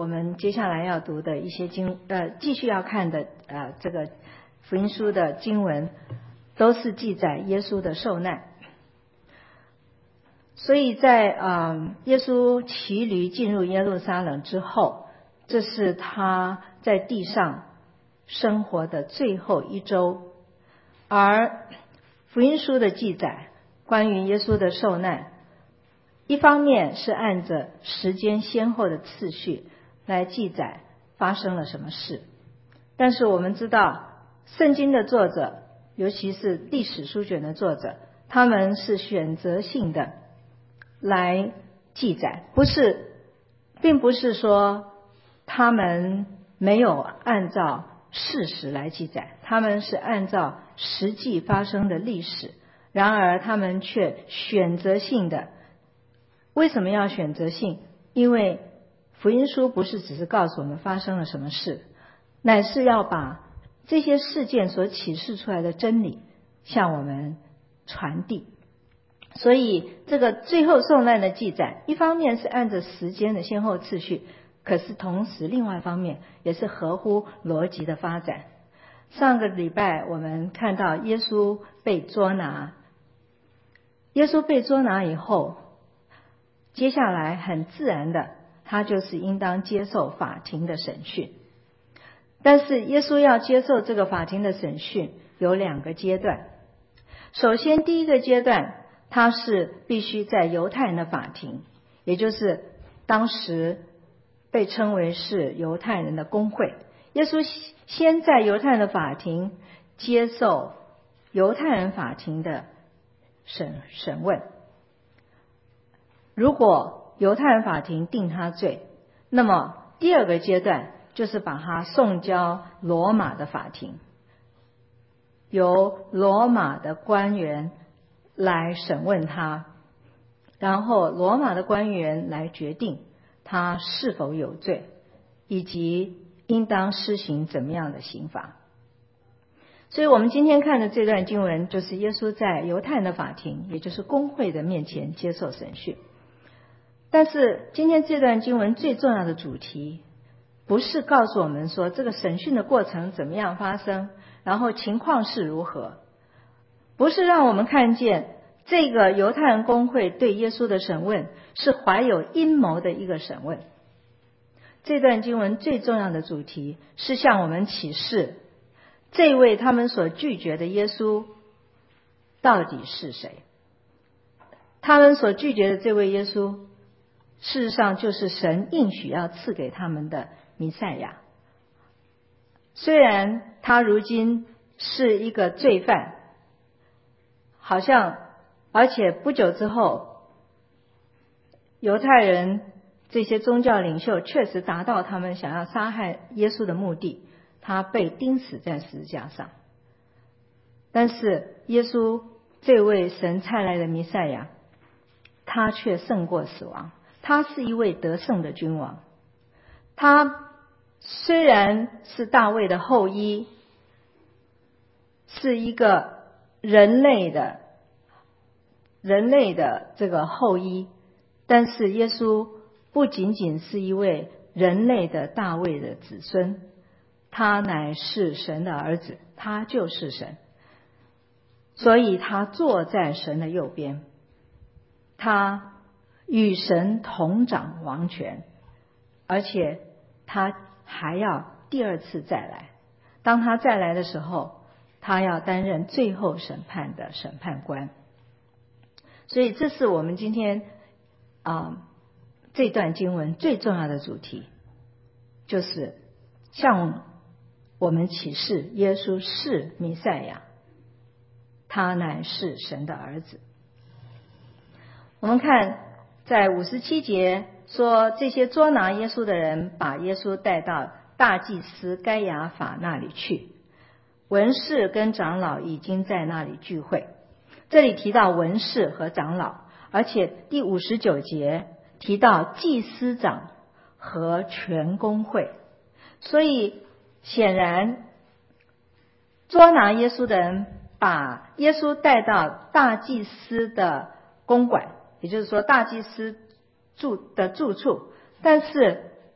我们接下来要读的一些继续要看的这个福音书的经文，都是记载耶稣的受难。所以在耶稣骑驴进入耶路撒冷之后，这是他在地上生活的最后一周。而福音书的记载关于耶稣的受难，一方面是按着时间先后的次序来记载发生了什么事，但是我们知道圣经的作者，尤其是历史书卷的作者，他们是选择性的来记载，并不是说他们没有按照事实来记载，他们是按照实际发生的历史，然而他们却选择性的。为什么要选择性？因为福音书不是只是告诉我们发生了什么事，乃是要把这些事件所启示出来的真理向我们传递。所以这个最后受难的记载，一方面是按着时间的先后次序，可是同时另外一方面也是合乎逻辑的发展。上个礼拜我们看到耶稣被捉拿，耶稣被捉拿以后，接下来很自然的他就是应当接受法庭的审讯。但是耶稣要接受这个法庭的审讯有2个阶段。首先第一个阶段，他是必须在犹太人的法庭，也就是当时被称为是犹太人的公会。耶稣先在犹太人的法庭接受犹太人法庭的审问，如果犹太人法庭定他罪，那么第2个阶段就是把他送交罗马的法庭，由罗马的官员来审问他，然后罗马的官员来决定他是否有罪，以及应当施行怎么样的刑罚。所以我们今天看的这段经文，就是耶稣在犹太人的法庭，也就是公会的面前接受审讯。但是今天这段经文最重要的主题，不是告诉我们说这个审讯的过程怎么样发生，然后情况是如何，不是让我们看见这个犹太人公会对耶稣的审问是怀有阴谋的一个审问。这段经文最重要的主题是向我们启示，这位他们所拒绝的耶稣到底是谁。他们所拒绝的这位耶稣，事实上就是神应许要赐给他们的弥赛亚。虽然他如今是一个罪犯，好像而且不久之后，犹太人这些宗教领袖确实达到他们想要杀害耶稣的目的，他被钉死在十字架上。但是耶稣这位神差来的弥赛亚，他却胜过死亡，他是一位得胜的君王。他虽然是大卫的后裔，是一个人类的这个后裔，但是耶稣不仅仅是一位人类的大卫的子孙，他乃是神的儿子，他就是神。所以他坐在神的右边，他与神同掌王权，而且他还要第2次再来。当他再来的时候，他要担任最后审判的审判官。所以这是我们今天这段经文最重要的主题，就是向我们启示耶稣是弥赛亚，他乃是神的儿子。我们看在57节说，这些捉拿耶稣的人把耶稣带到大祭司该亚法那里去，文士跟长老已经在那里聚会。这里提到文士和长老，而且第59节提到祭司长和全公会。所以显然捉拿耶稣的人把耶稣带到大祭司的公馆，也就是说大祭司住处，但是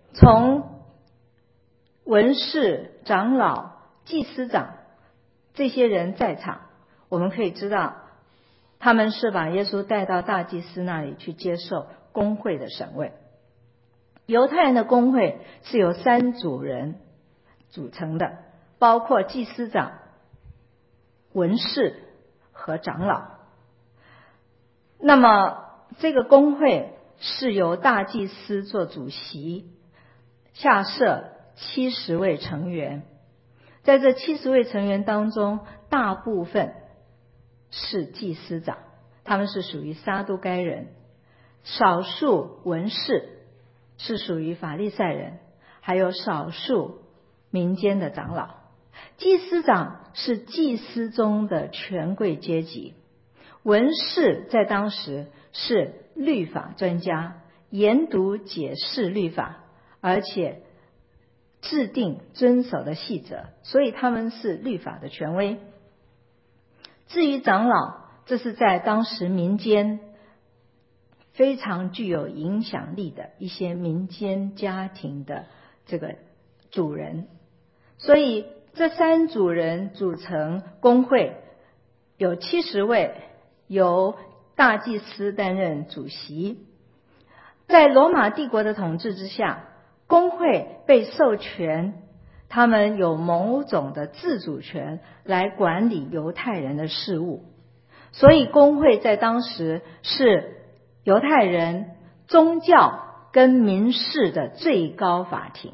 从文士、长老、祭司长这些人在场，我们可以知道他们是把耶稣带到大祭司那里去接受公会的审问。犹太人的公会是由3组人组成的，包括祭司长、文士和长老。那么这个公会是由大祭司做主席，下设70位成员。在这70位成员当中，大部分是祭司长，他们是属于撒都该人，少数文士是属于法利赛人，还有少数民间的长老。祭司长是祭司中的权贵阶级，文士在当时是律法专家，研读解释律法，而且制定遵守的细则，所以他们是律法的权威。至于长老，这是在当时民间非常具有影响力的一些民间家庭的这个主人。所以这3组人组成公会，有70位，由大祭司担任主席。在罗马帝国的统治之下，公会被授权，他们有某种的自主权来管理犹太人的事务。所以公会在当时是犹太人宗教跟民事的最高法庭。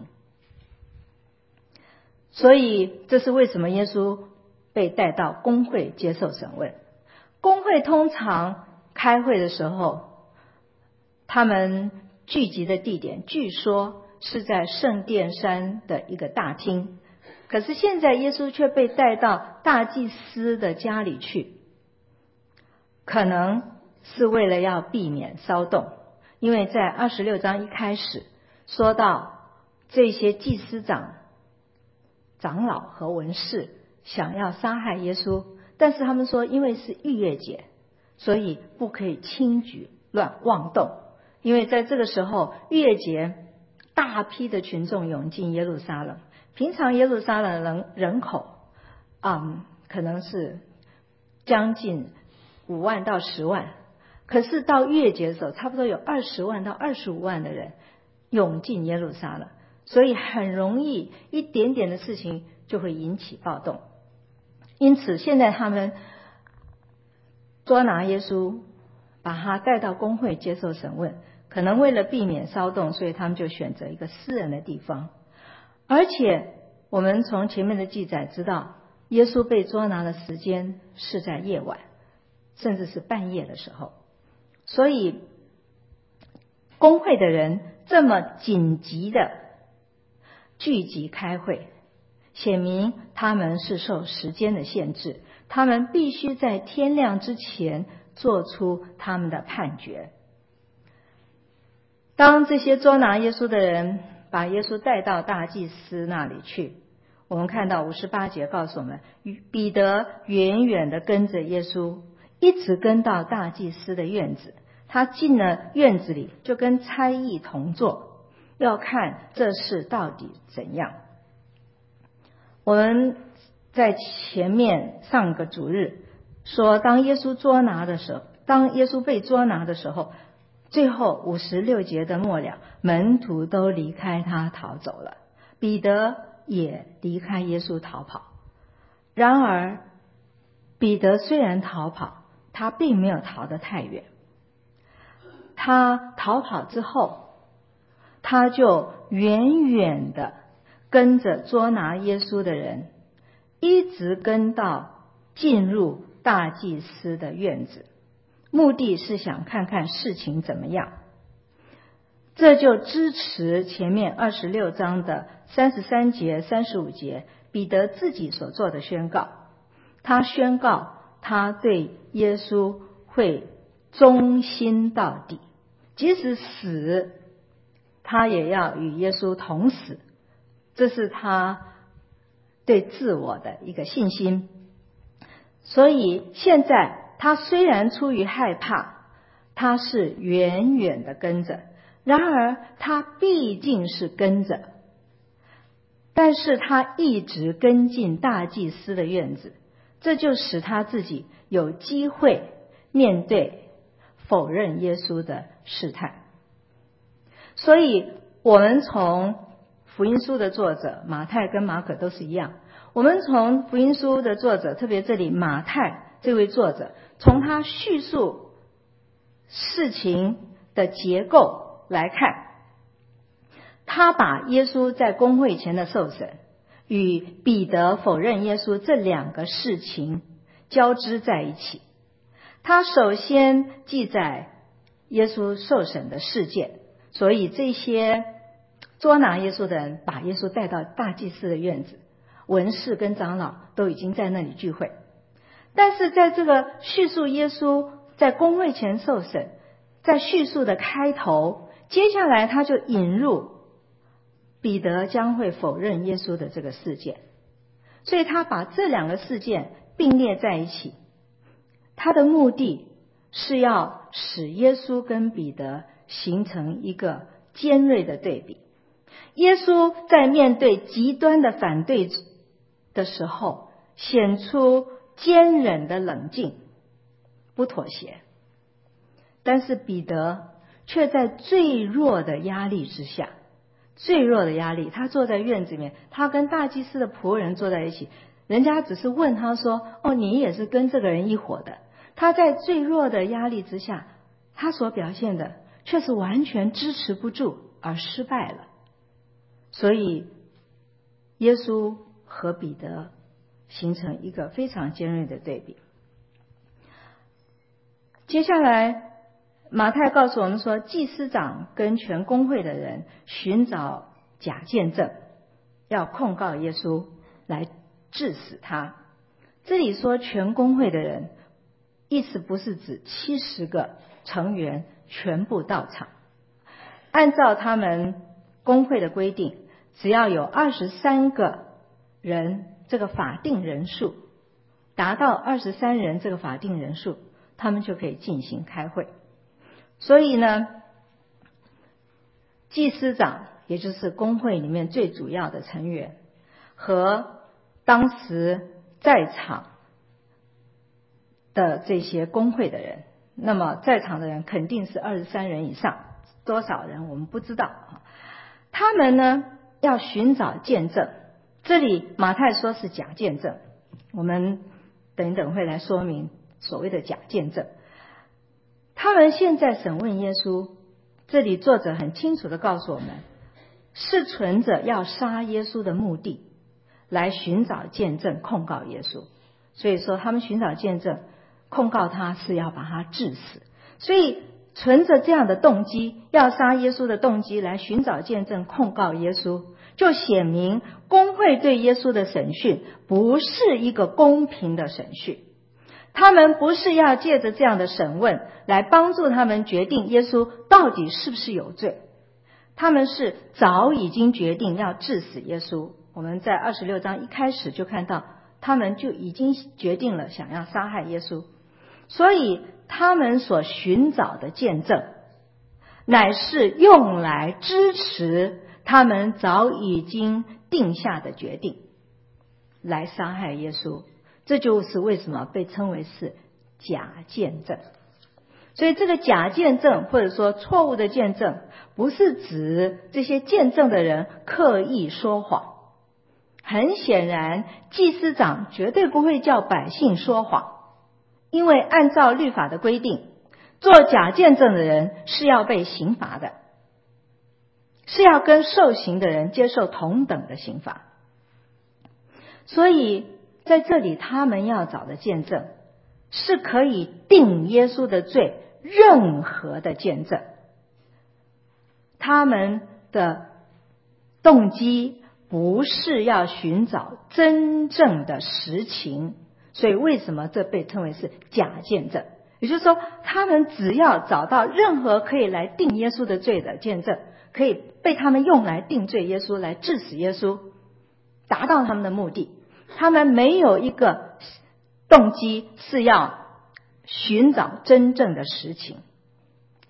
所以这是为什么耶稣被带到公会接受审问。公会通常开会的时候，他们聚集的地点据说是在圣殿山的一个大厅，可是现在耶稣却被带到大祭司的家里去，可能是为了要避免骚动。因为在26章一开始说到这些祭司长、长老和文士想要杀害耶稣，但是他们说因为是逾越节，所以不可以轻举妄动。因为在这个时候逾越节大批的群众涌进耶路撒冷，平常耶路撒冷人口可能是将近5万到10万，可是到逾越节的时候差不多有20万到25万的人涌进耶路撒冷，所以很容易一点点的事情就会引起暴动。因此现在他们捉拿耶稣，把他带到公会接受审问，可能为了避免骚动，所以他们就选择一个私人的地方。而且我们从前面的记载知道，耶稣被捉拿的时间是在夜晚，甚至是半夜的时候。所以公会的人这么紧急的聚集开会，显明他们是受时间的限制，他们必须在天亮之前做出他们的判决。当这些捉拿耶稣的人把耶稣带到大祭司那里去，我们看到58节告诉我们，彼得远远地跟着耶稣，一直跟到大祭司的院子。他进了院子里，就跟差役同坐，要看这事到底怎样。我们在前面上个主日说，当耶稣被捉拿的时候，最后56节的末了，门徒都离开他逃走了，彼得也离开耶稣逃跑。然而彼得虽然逃跑，他并没有逃得太远。他逃跑之后，他就远远的跟着捉拿耶稣的人，一直跟到进入大祭司的院子，目的是想看看事情怎么样。这就支持前面26章的33节、35节彼得自己所做的宣告。他宣告他对耶稣会忠心到底，即使死他也要与耶稣同死，这是他对自我的一个信心。所以现在他虽然出于害怕，他是远远的跟着， 然而他毕竟是跟着，但是他一直跟进大祭司的院子，这就使他自己有机会面对否认耶稣的试探。所以我们从福音书的作者马太跟马可都是一样，我们从福音书的作者，特别这里马太这位作者，从他叙述事情的结构来看，他把耶稣在公会前的受审与彼得否认耶稣这两个事情交织在一起。他首先记载耶稣受审的事件，所以这些捉拿耶稣的人把耶稣带到大祭司的院子，文士跟长老都已经在那里聚会。但是在这个叙述耶稣在公会前受审，在叙述的开头，接下来他就引入彼得将会否认耶稣的这个事件，所以他把这两个事件并列在一起，他的目的是要使耶稣跟彼得形成一个尖锐的对比。耶稣在面对极端的反对的时候，显出坚忍的冷静，不妥协。但是彼得却在最弱的压力之下，最弱的压力，他坐在院子里面，他跟大祭司的仆人坐在一起，人家只是问他说，你也是跟这个人一伙的。他在最弱的压力之下，他所表现的却是完全支持不住而失败了。所以耶稣和彼得形成一个非常尖锐的对比。接下来马太告诉我们说，祭司长跟全公会的人寻找假见证，要控告耶稣来治死他。这里说全公会的人，意思不是指70个成员全部到场，按照他们公会的规定，只要有23个人这个法定人数，达到23人这个法定人数，他们就可以进行开会。所以呢，祭司长也就是公会里面最主要的成员，和当时在场的这些公会的人，那么在场的人肯定是23人以上，多少人我们不知道。他们呢要寻找见证，这里马太说是假见证，我们等等会来说明所谓的假见证。他们现在审问耶稣，这里作者很清楚地告诉我们，是存着要杀耶稣的目的来寻找见证控告耶稣。所以说他们寻找见证控告他是要把他治死，所以存着这样的动机，要杀耶稣的动机来寻找见证控告耶稣，就显明公会对耶稣的审讯不是一个公平的审讯。他们不是要借着这样的审问来帮助他们决定耶稣到底是不是有罪，他们是早已经决定要治死耶稣。我们在26章一开始就看到，他们就已经决定了想要杀害耶稣，所以他们所寻找的见证乃是用来支持他们早已经定下的决定，来杀害耶稣。这就是为什么被称为是假见证。所以这个假见证或者说错误的见证，不是指这些见证的人刻意说谎。很显然祭司长绝对不会叫百姓说谎，因为按照律法的规定，做假见证的人是要被刑罚的，是要跟受刑的人接受同等的刑罚。所以在这里他们要找的见证是可以定耶稣的罪任何的见证，他们的动机不是要寻找真正的实情，所以为什么这被称为是假见证？也就是说，他们只要找到任何可以来定耶稣的罪的见证，可以被他们用来定罪耶稣，来治死耶稣，达到他们的目的。他们没有一个动机是要寻找真正的实情。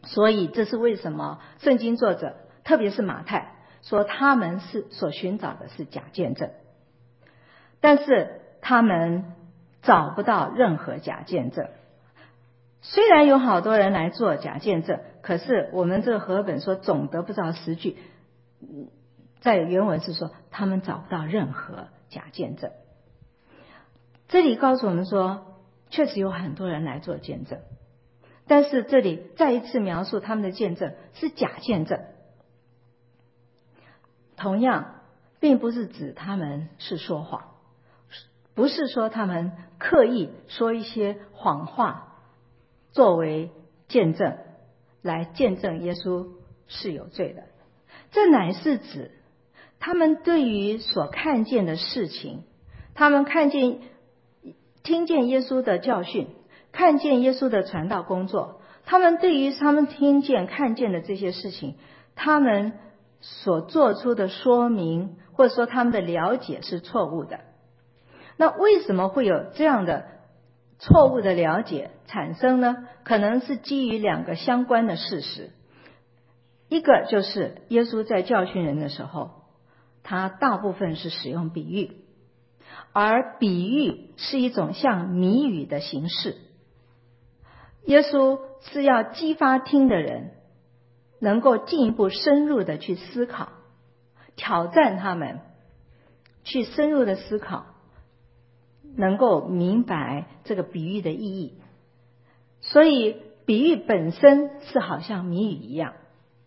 所以这是为什么圣经作者特别是马太说他们是所寻找的是假见证，但是他们找不到任何假见证。虽然有好多人来做假见证，可是我们这个和合本说总得不着实据，在原文是说他们找不到任何假见证。这里告诉我们说确实有很多人来做见证，但是这里再一次描述他们的见证是假见证。同样并不是指他们是说谎，不是说他们刻意说一些谎话作为见证来见证耶稣是有罪的，这乃是指他们对于所看见的事情，他们听见耶稣的教训，看见耶稣的传道工作，他们对于他们听见看见的这些事情，他们所做出的说明或者说他们的了解是错误的。那为什么会有这样的错误的了解产生呢？可能是基于两个相关的事实。一个就是耶稣在教训人的时候，他大部分是使用比喻，而比喻是一种像谜语的形式。耶稣是要激发听的人能够进一步深入的去思考，挑战他们去深入的思考，能够明白这个比喻的意义。所以比喻本身是好像谜语一样。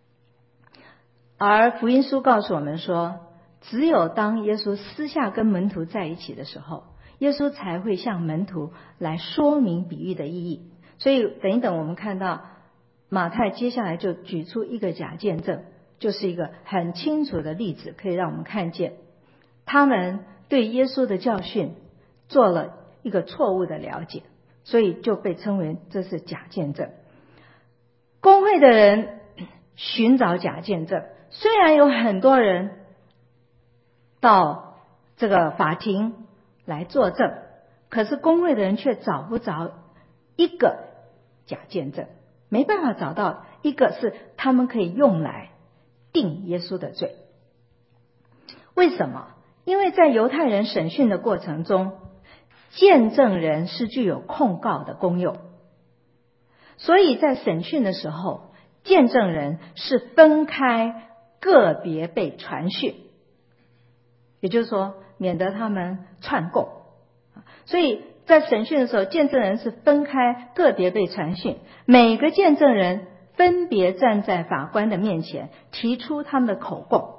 而福音书告诉我们说，只有当耶稣私下跟门徒在一起的时候，耶稣才会向门徒来说明比喻的意义。所以等一等我们看到马太接下来就举出一个假见证，就是一个很清楚的例子，可以让我们看见他们对耶稣的教训做了一个错误的了解，所以就被称为这是假见证。公会的人寻找假见证，虽然有很多人到这个法庭来作证，可是公会的人却找不着一个假见证，没办法找到一个是他们可以用来定耶稣的罪。为什么？因为在犹太人审讯的过程中，见证人是具有控告的功用，所以在审讯的时候，见证人是分开个别被传讯，也就是说免得他们串供。所以在审讯的时候，见证人是分开个别被传讯，每个见证人分别站在法官的面前，提出他们的口供。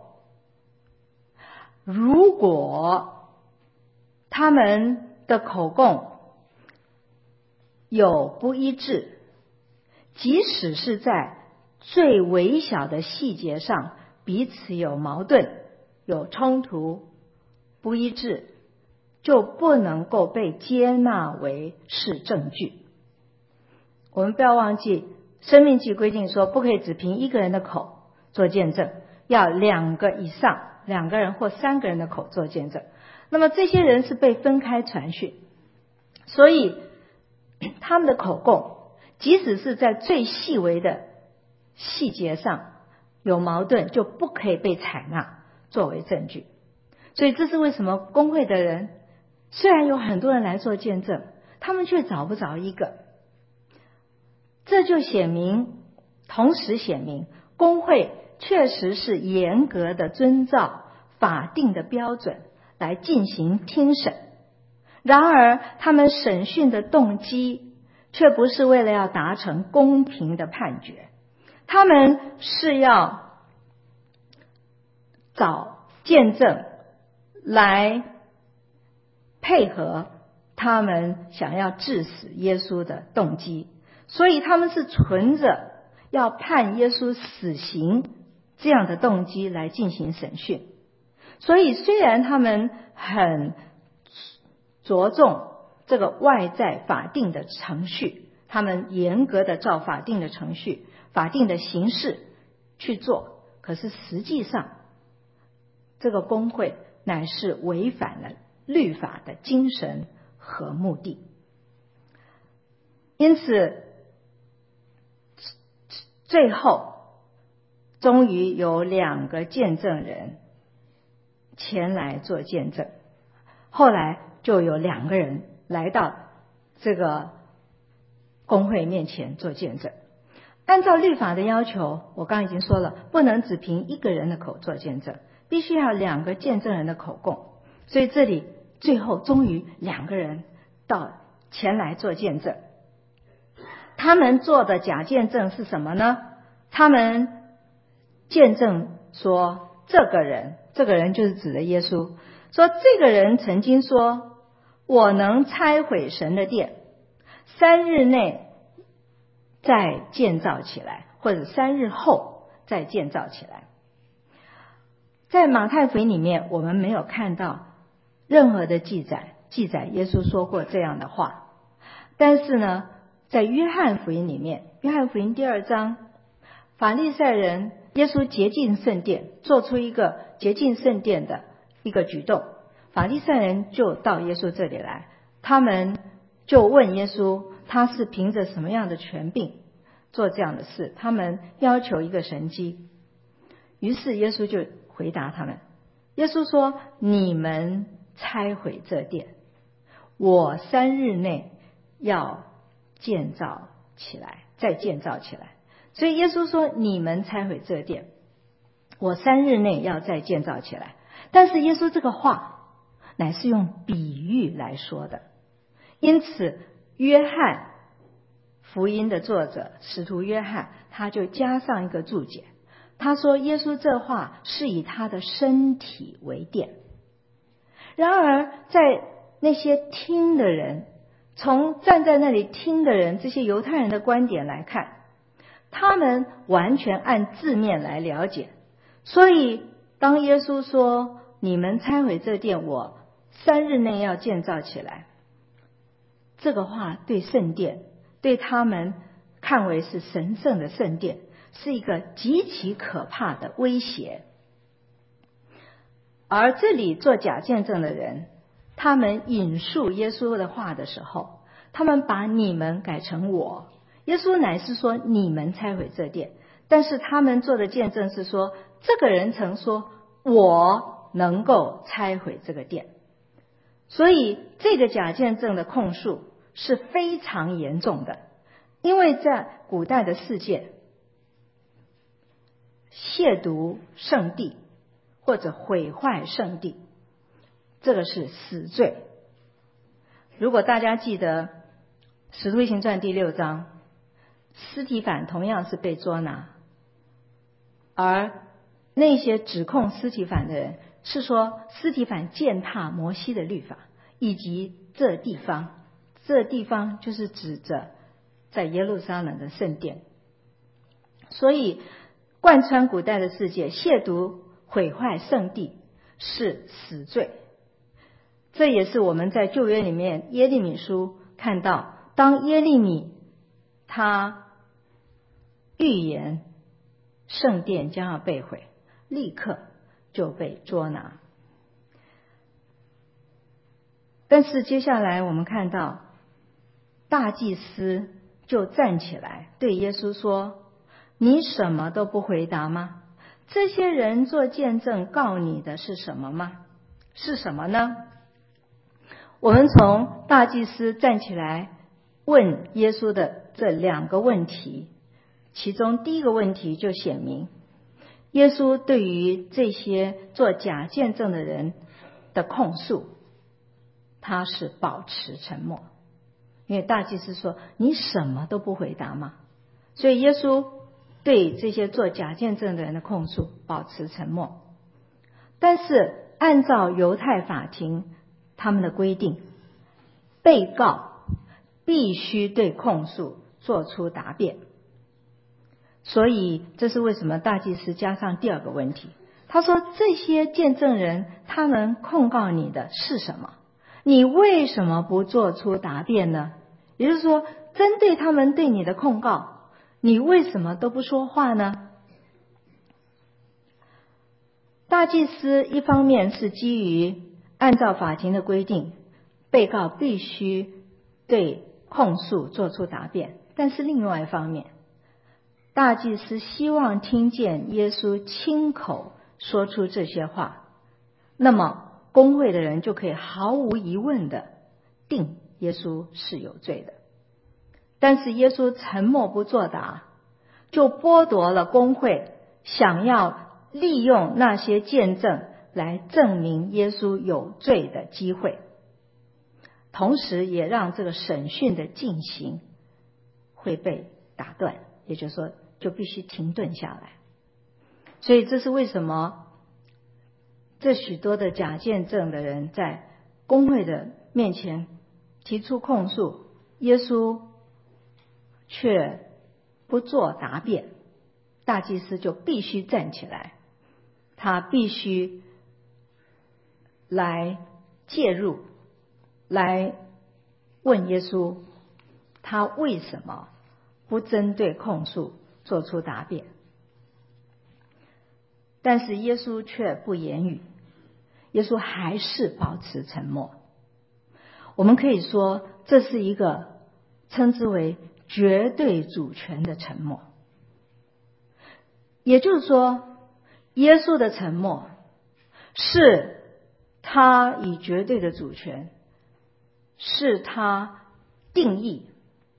如果他们的口供有不一致，即使是在最微小的细节上彼此有矛盾、有冲突、不一致，就不能够被接纳为是证据。我们不要忘记申命记规定说，不可以只凭一个人的口做见证，要两个以上，2个人或3个人的口做见证。那么这些人是被分开传讯，所以他们的口供即使是在最细微的细节上有矛盾，就不可以被采纳作为证据。所以这是为什么公会的人虽然有很多人来做见证，他们却找不着一个。这就同时显明公会确实是严格的遵照法定的标准来进行听审，然而他们审讯的动机却不是为了要达成公平的判决，他们是要找见证来配合他们想要致死耶稣的动机，所以他们是存着要判耶稣死刑这样的动机来进行审讯。所以虽然他们很着重这个外在法定的程序，他们严格的照法定的程序、法定的形式去做，可是实际上这个公会乃是违反了律法的精神和目的。因此最后终于有2个见证人前来做见证，后来就有2个人来到这个公会面前做见证。按照律法的要求，我刚刚已经说了，不能只凭1个人的口做见证，必须要2个见证人的口供。所以这里最后终于2个人到前来做见证。他们做的假见证是什么呢？他们见证说这个人就是指的耶稣，说这个人曾经说，我能拆毁神的殿，3日内再建造起来，或者3日后再建造起来。在马太福音里面，我们没有看到任何的记载耶稣说过这样的话。但是呢，在约翰福音里面，约翰福音第2章，法利赛人耶稣洁净圣殿，做出一个洁净圣殿的一个举动，法利赛人就到耶稣这里来，他们就问耶稣，他是凭着什么样的权柄做这样的事，他们要求一个神迹。于是耶稣就回答他们，耶稣说，你们拆毁这殿，我3日内要建造起来，再建造起来。所以耶稣说，你们拆毁这殿，我3日内要再建造起来。但是耶稣这个话乃是用比喻来说的，因此约翰福音的作者使徒约翰他就加上一个注解，他说耶稣这话是以他的身体为殿。然而在那些听的人，从站在那里听的人，这些犹太人的观点来看，他们完全按字面来了解。所以当耶稣说你们拆毁这殿，我3日内要建造起来，这个话对圣殿，对他们看为是神圣的圣殿，是一个极其可怕的威胁。而这里做假见证的人，他们引述耶稣的话的时候，他们把你们改成我，耶稣乃是说你们拆毁这殿，但是他们做的见证是说，这个人曾说我能够拆毁这个殿。所以这个假见证的控诉是非常严重的，因为在古代的世界，亵渎圣地或者毁坏圣地，这个是死罪。如果大家记得使徒行传第6章，司提反同样是被捉拿，而那些指控司提反的人是说司提反践踏摩西的律法，以及这地方就是指着在耶路撒冷的圣殿。所以贯穿古代的世界，亵渎毁坏圣地是死罪。这也是我们在旧约里面耶利米书看到，当耶利米他预言圣殿将要被毁，立刻就被捉拿。但是接下来我们看到大祭司就站起来对耶稣说，你什么都不回答吗？这些人做见证告你的是什么吗？是什么呢？我们从大祭司站起来问耶稣的这2个问题，其中第一个问题就显明，耶稣对于这些做假见证的人的控诉，他是保持沉默。因为大祭司说，你什么都不回答吗？所以耶稣对这些做假见证的人的控诉保持沉默。但是按照犹太法庭他们的规定，被告必须对控诉做出答辩。所以这是为什么大祭司加上第2个问题，他说这些见证人他们控告你的是什么？你为什么不做出答辩呢？也就是说，针对他们对你的控告，你为什么都不说话呢？大祭司一方面是基于按照法庭的规定，被告必须对控诉做出答辩，但是另外一方面， 大祭司希望听见耶稣亲口说出这些话，那么公会的人就可以毫无疑问的定耶稣是有罪的。但是耶稣沉默不作答，就剥夺了公会想要利用那些见证来证明耶稣有罪的机会，同时也让这个审讯的进行会被打断，也就是说就必须停顿下来。所以这是为什么这许多的假见证的人在公会的面前提出控诉，耶稣却不做答辩，大祭司就必须站起来，他必须来介入，来问耶稣，他为什么不针对控诉做出答辩。但是耶稣却不言语，耶稣还是保持沉默。我们可以说这是一个称之为绝对主权的沉默。也就是说，耶稣的沉默是他以绝对的主权，是他定义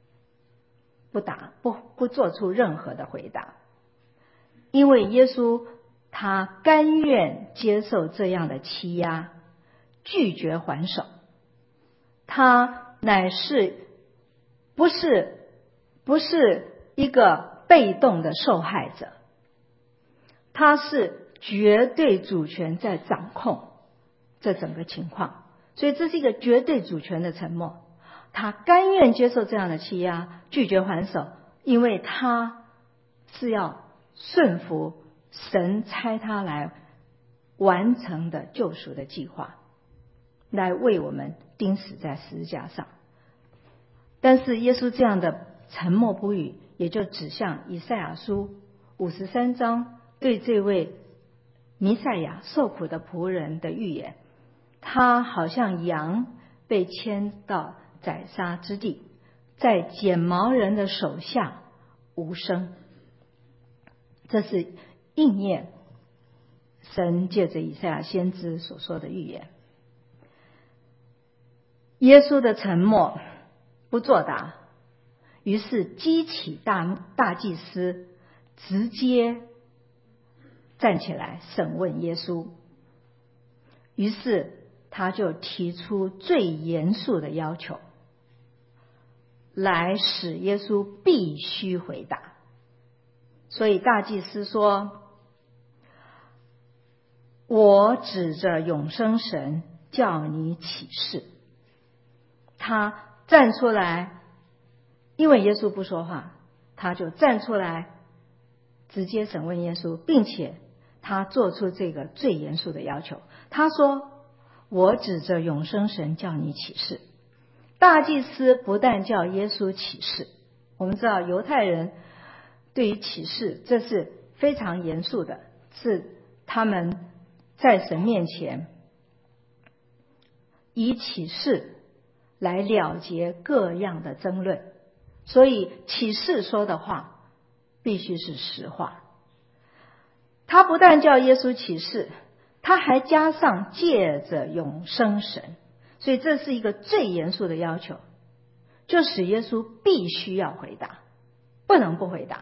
不做出任何的回答。因为耶稣他甘愿接受这样的欺压，拒绝还手，他乃是不是一个被动的受害者，他是绝对主权在掌控这整个情况。所以这是一个绝对主权的沉默，他甘愿接受这样的欺压，拒绝还手，因为他是要顺服神差他来完成的救赎的计划，来为我们钉死在十字架上。但是耶稣这样的沉默不语，也就指向以赛亚书53章对这位弥赛亚受苦的仆人的预言。他好像羊被牵到宰杀之地，在剪毛人的手下无声。这是应验神借着以赛亚先知所说的预言。耶稣的沉默不作答，于是激起大祭司直接站起来审问耶稣。于是他就提出最严肃的要求，来使耶稣必须回答。所以大祭司说，我指着永生神叫你起誓。他站出来，因为耶稣不说话，他就站出来直接审问耶稣，并且他做出这个最严肃的要求。他说，我指着永生神叫你起誓。大祭司不但叫耶稣起誓，我们知道犹太人对于起誓这是非常严肃的，是他们在神面前以起誓来了结各样的争论，所以起誓说的话必须是实话。他不但叫耶稣起誓，他还加上借着永生神，所以这是一个最严肃的要求，就使耶稣必须要回答，不能不回答。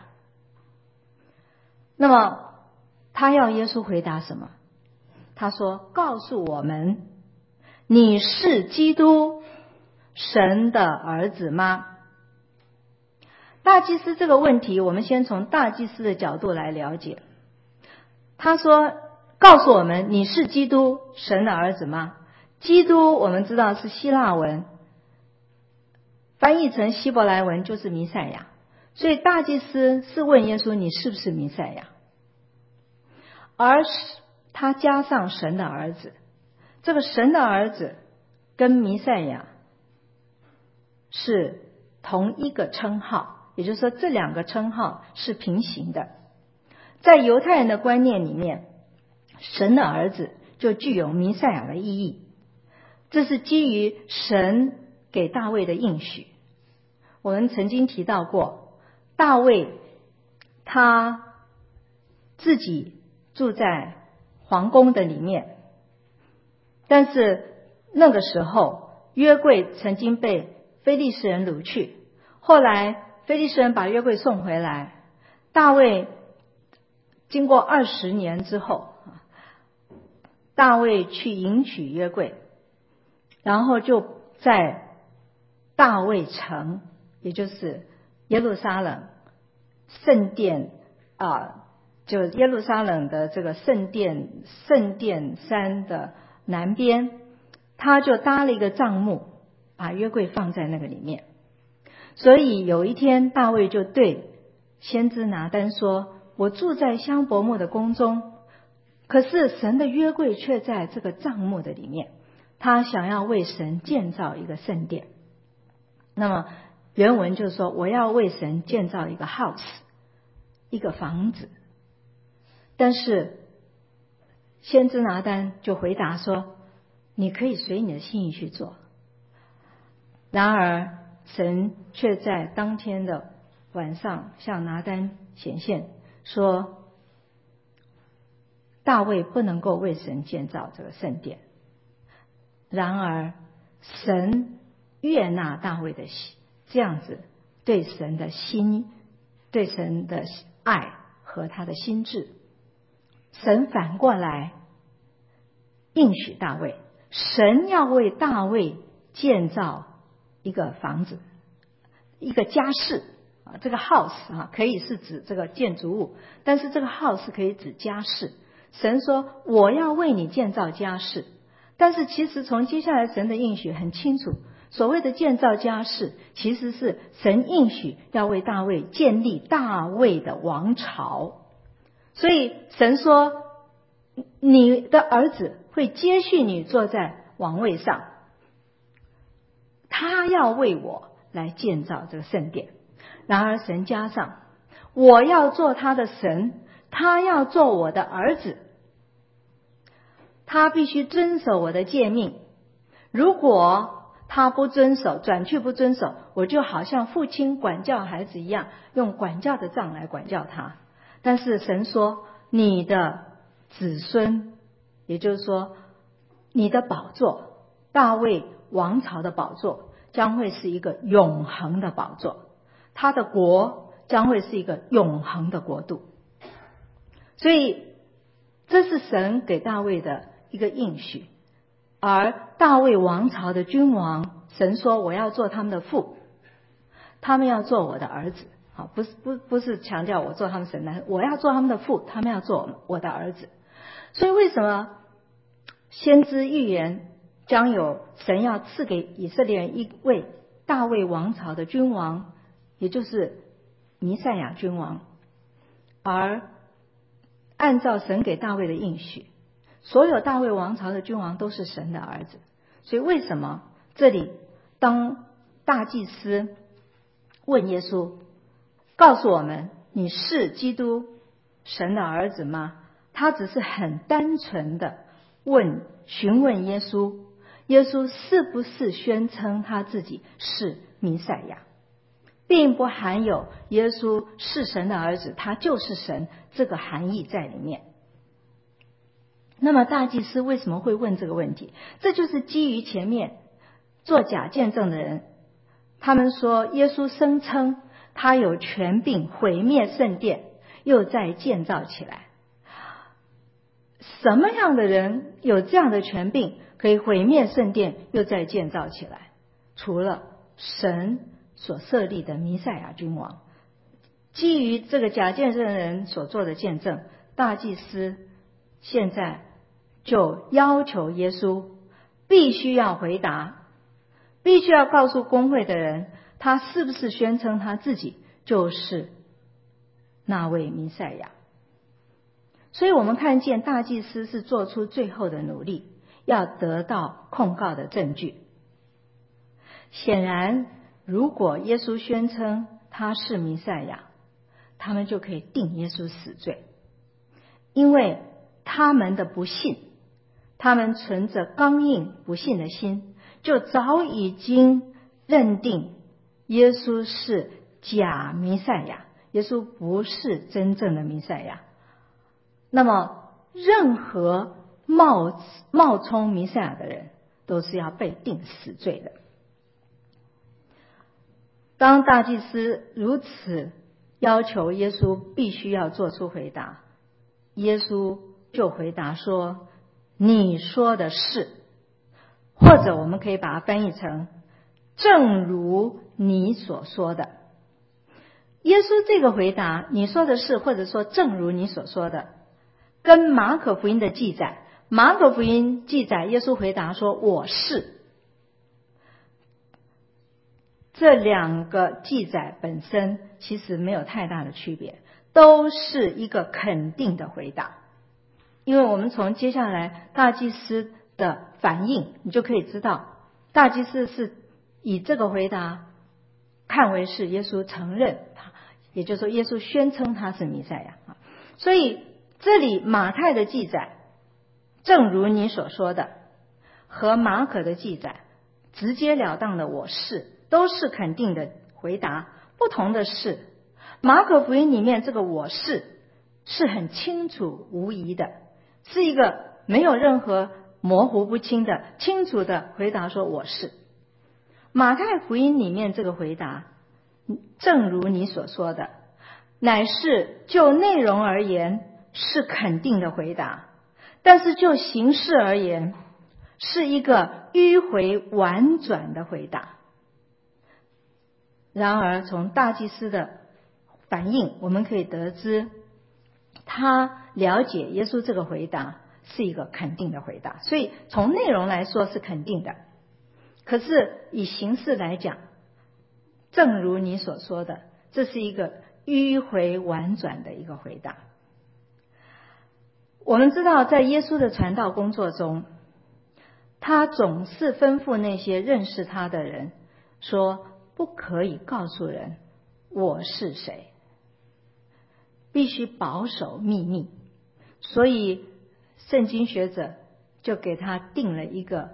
那么他要耶稣回答什么？他说，告诉我们，你是基督，神的儿子吗？大祭司这个问题，我们先从大祭司的角度来了解。他说，告诉我们，你是基督，神的儿子吗？基督我们知道是希腊文，翻译成希伯来文就是弥赛亚，所以大祭司是问耶稣，你是不是弥赛亚？而他加上神的儿子，这个神的儿子跟弥赛亚是同一个称号，也就是说这两个称号是平行的。在犹太人的观念里面，神的儿子就具有弥赛亚的意义，这是基于神给大卫的应许。我们曾经提到过，大卫他自己住在皇宫的里面，但是那个时候约柜曾经被非利士人掳去，后来非利士人把约柜送回来，大卫经过20年之后，大卫去迎娶约柜，然后就在大卫城，也就是耶路撒冷圣殿就耶路撒冷的这个圣殿山的南边，他就搭了一个帐幕，把约柜放在那个里面。所以有一天大卫就对先知拿单说，我住在香柏木的宫中，可是神的约柜却在这个帐幕的里面，他想要为神建造一个圣殿。那么原文就说，我要为神建造一个 house， 一个房子。但是先知拿单就回答说，你可以随你的心意去做。然而神却在当天的晚上向拿单显现，说大卫不能够为神建造这个圣殿。然而神悦纳大卫的这样子对神的心，对神的爱和他的心志，神反过来应许大卫，神要为大卫建造一个房子，一个家室这个 house 可以是指这个建筑物，但是这个 house 可以指家室。神说我要为你建造家室，但是其实从接下来神的应许很清楚，所谓的建造家室其实是神应许要为大卫建立大卫的王朝。所以神说你的儿子会接续你坐在王位上，他要为我来建造这个圣殿。然而神加上，我要做他的神，他要做我的儿子，他必须遵守我的诫命，如果他不遵守，转去不遵守，我就好像父亲管教孩子一样，用管教的杖来管教他。但是神说你的子孙，也就是说你的宝座，大卫王朝的宝座将会是一个永恒的宝座，他的国将会是一个永恒的国度。所以这是神给大卫的一个应许。而大卫王朝的君王，神说我要做他们的父，他们要做我的儿子。不是强调我做他们神，我要做他们的父，他们要做我的儿子。所以为什么先知预言将有神要赐给以色列人一位大卫王朝的君王，也就是弥赛亚君王，而按照神给大卫的应许，所有大卫王朝的君王都是神的儿子。所以为什么这里当大祭司问耶稣，告诉我们你是基督神的儿子吗？他只是很单纯的询问耶稣，耶稣是不是宣称他自己是弥赛亚，并不含有耶稣是神的儿子，他就是神这个含义在里面。那么大祭司为什么会问这个问题？这就是基于前面做假见证的人，他们说耶稣声称他有权柄毁灭圣殿，又再建造起来。什么样的人有这样的权柄可以毁灭圣殿又再建造起来？除了神所设立的弥赛亚君王。基于这个假见证人所做的见证，大祭司现在就要求耶稣必须要回答，必须要告诉公会的人，他是不是宣称他自己就是那位弥赛亚。所以我们看见大祭司是做出最后的努力，要得到控告的证据。显然如果耶稣宣称他是弥赛亚，他们就可以定耶稣死罪，因为他们的不信，他们存着刚硬不信的心，就早已经认定耶稣是假弥赛亚， 耶稣不是真正的弥赛亚。那么任何冒充弥赛亚的人都是要被定死罪的。当大祭司如此要求耶稣必须要做出回答，耶稣就回答说，你说的是，或者我们可以把它翻译成正如你所说的。耶稣这个回答，你说的是，或者说正如你所说的，跟马可福音的记载，马可福音记载耶稣回答说我是，这两个记载本身其实没有太大的区别，都是一个肯定的回答。因为我们从接下来大祭司的反应，你就可以知道大祭司是以这个回答看为是耶稣承认他，也就是说耶稣宣称他是弥赛亚。所以这里马太的记载正如你所说的，和马可的记载直截了当的我是，都是肯定的回答。不同的是，马可福音里面这个我是很清楚无疑的，是一个没有任何模糊不清的清楚的回答说我是。马太福音里面这个回答正如你所说的，乃是就内容而言是肯定的回答，但是就形式而言是一个迂回婉转的回答。然而从大祭司的反应我们可以得知，他了解耶稣这个回答是一个肯定的回答，所以从内容来说是肯定的，可是以形式来讲，正如你所说的，这是一个迂回婉转的一个回答。我们知道在耶稣的传道工作中，他总是吩咐那些认识他的人说，不可以告诉人我是谁，必须保守秘密。所以圣经学者就给他定了一个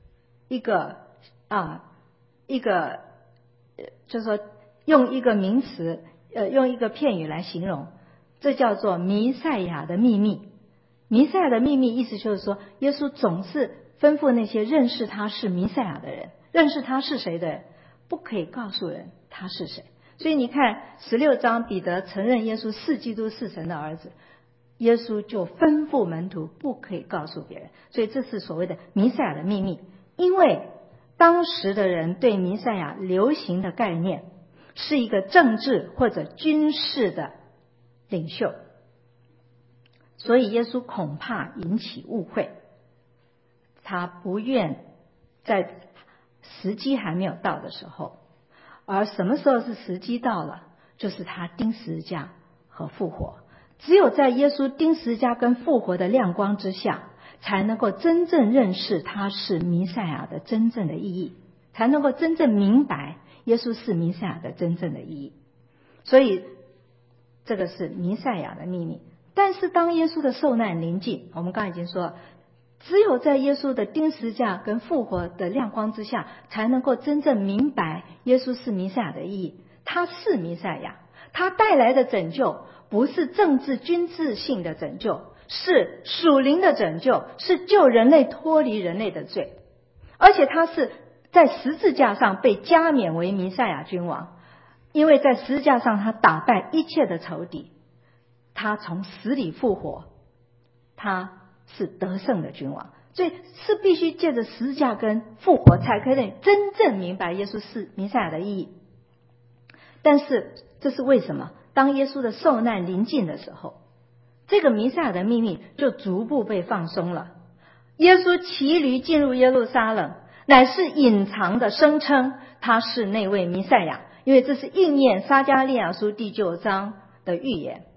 就是说用一个名词用一个片语来形容，这叫做弥赛亚的秘密。弥赛亚的秘密意思就是说，耶稣总是吩咐那些认识他是弥赛亚的人，认识他是谁的人，不可以告诉人他是谁。所以你看16章彼得承认耶稣是基督是神的儿子，耶稣就吩咐门徒不可以告诉别人。所以这是所谓的弥赛亚的秘密。因为当时的人对弥赛亚流行的概念是一个政治或者军事的领袖，所以耶稣恐怕引起误会，他不愿在时机还没有到的时候。而什么时候是时机到了，就是他钉十字架和复活。只有在耶稣钉十字架跟复活的亮光之下，才能够真正认识他是弥赛亚的真正的意义，才能够真正明白耶稣是弥赛亚的真正的意义。所以这个是弥赛亚的秘密。但是当耶稣的受难临近，我们刚才已经说，只有在耶稣的钉十字架跟复活的亮光之下，才能够真正明白耶稣是弥赛亚的意义。他是弥赛亚，他带来的拯救不是政治军事性的拯救，是属灵的拯救，是救人类脱离人类的罪。而且他是在十字架上被加冕为弥赛亚君王，因为在十字架上他打败一切的仇敌，他从死里复活，他是得胜的君王。所以是必须借着十字架跟复活才可以真正明白耶稣是弥赛亚的意义。但是这是为什么？当耶稣的受难临近的时候，这个弥赛亚的秘密就逐步被放松了。耶稣骑驴进入耶路撒冷，乃是隐藏的声称他是那位弥赛亚，因为这是应验撒迦利亚书第9章的预言。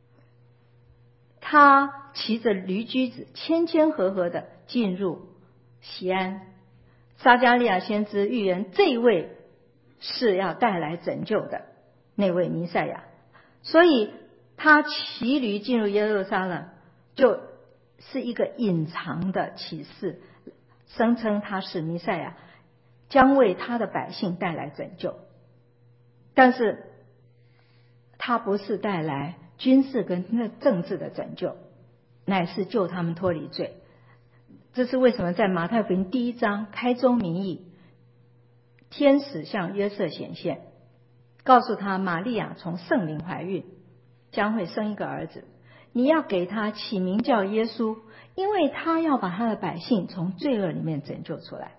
他骑着驴驹子谦谦和和的进入西安，撒迦利亚先知预言这一位是要带来拯救的那位弥赛亚。所以他骑驴进入耶路撒冷就是一个隐藏的启示，声称他是弥赛亚，将为他的百姓带来拯救。但是他不是带来军事跟政治的拯救，乃是救他们脱离罪。这是为什么在马太福音第1章开宗明义，天使向约瑟显现，告诉他玛利亚从圣灵怀孕，将会生一个儿子，你要给他起名叫耶稣，因为他要把他的百姓从罪恶里面拯救出来。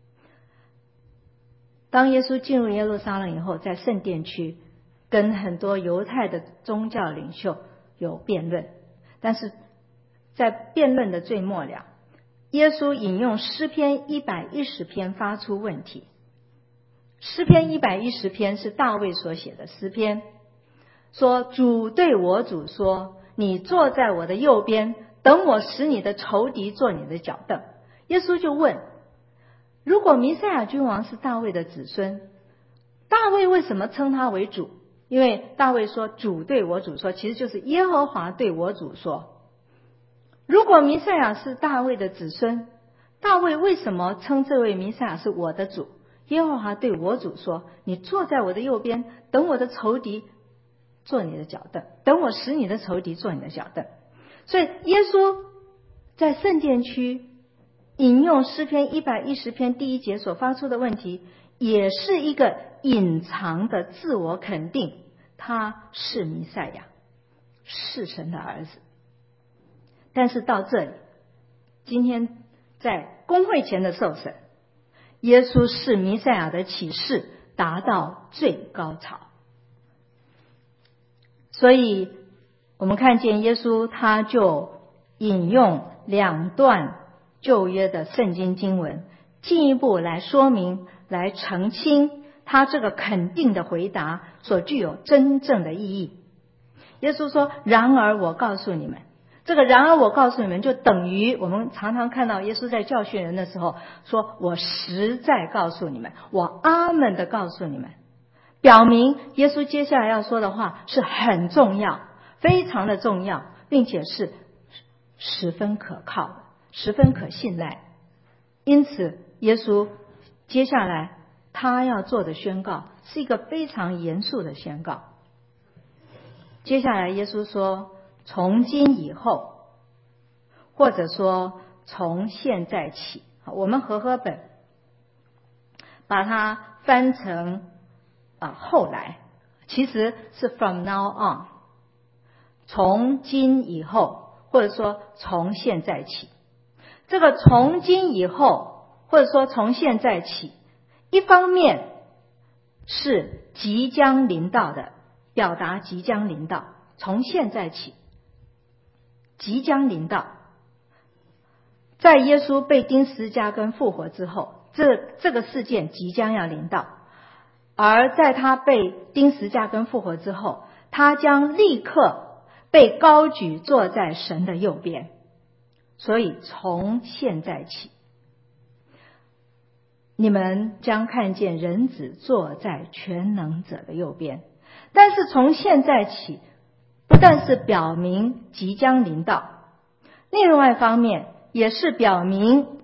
当耶稣进入耶路撒冷以后，在圣殿区跟很多犹太的宗教领袖有辩论，但是在辩论的最末了，耶稣引用诗篇110篇发出问题。诗篇110篇是大卫所写的诗篇，说主对我主说，你坐在我的右边，等我使你的仇敌做你的脚凳。耶稣就问，如果弥赛亚君王是大卫的子孙，大卫为什么称他为主？因为大卫说主对我主说，其实就是耶和华对我主说。如果弥赛亚是大卫的子孙，大卫为什么称这位弥赛亚是我的主？耶和华对我主说，你坐在我的右边，等我的仇敌做你的脚凳，等我使你的仇敌做你的脚凳。所以耶稣在圣殿区引用诗篇110篇第1节所发出的问题，也是一个隐藏的自我肯定，他是弥赛亚，是神的儿子。但是到这里，今天在公会前的受审，耶稣是弥赛亚的启示达到最高潮。所以我们看见耶稣他就引用2段旧约的圣经经文，进一步来说明，来澄清他这个肯定的回答所具有真正的意义。耶稣说，然而我告诉你们，这个然而我告诉你们就等于我们常常看到耶稣在教训人的时候说，我实在告诉你们，我阿们的告诉你们，表明耶稣接下来要说的话是很重要，非常的重要，并且是十分可靠的，十分可信赖。因此耶稣接下来他要做的宣告是一个非常严肃的宣告。接下来耶稣说，从今以后，或者说从现在起，我们和合本把它翻成后来，其实是 from now on， 从今以后，或者说从现在起。这个从今以后，或者说从现在起，一方面是即将临到的，表达即将临到，从现在起即将临到。在耶稣被钉十字架跟复活之后，这个事件即将要临到，而在他被钉十字架跟复活之后，他将立刻被高举坐在神的右边。所以从现在起，你们将看见人子坐在全能者的右边。但是从现在起，不但是表明即将临到，另外一方面也是表明，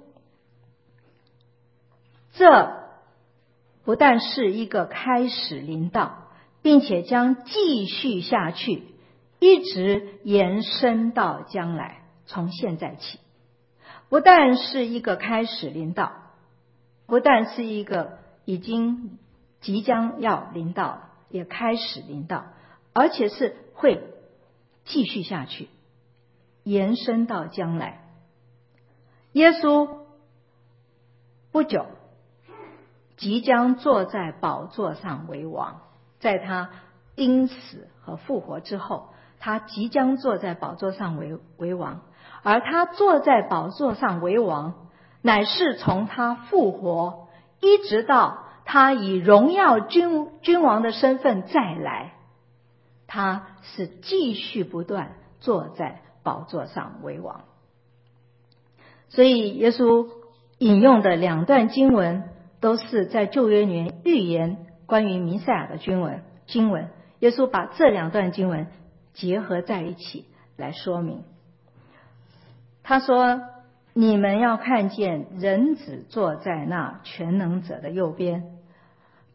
这不但是一个开始临到，并且将继续下去，一直延伸到将来。从现在起，不但是一个开始临到，不但是一个已经即将要临到，也开始临到，而且是会继续下去，延伸到将来。耶稣不久即将坐在宝座上为王，在他因死和复活之后，他即将坐在宝座上为王。而他坐在宝座上为王，乃是从他复活一直到他以荣耀君王的身份再来，他是继续不断坐在宝座上为王。所以耶稣引用的2段经文都是在旧约里面预言关于弥赛亚的经文。耶稣把这2段经文结合在一起来说明。他说，你们要看见人子坐在那全能者的右边。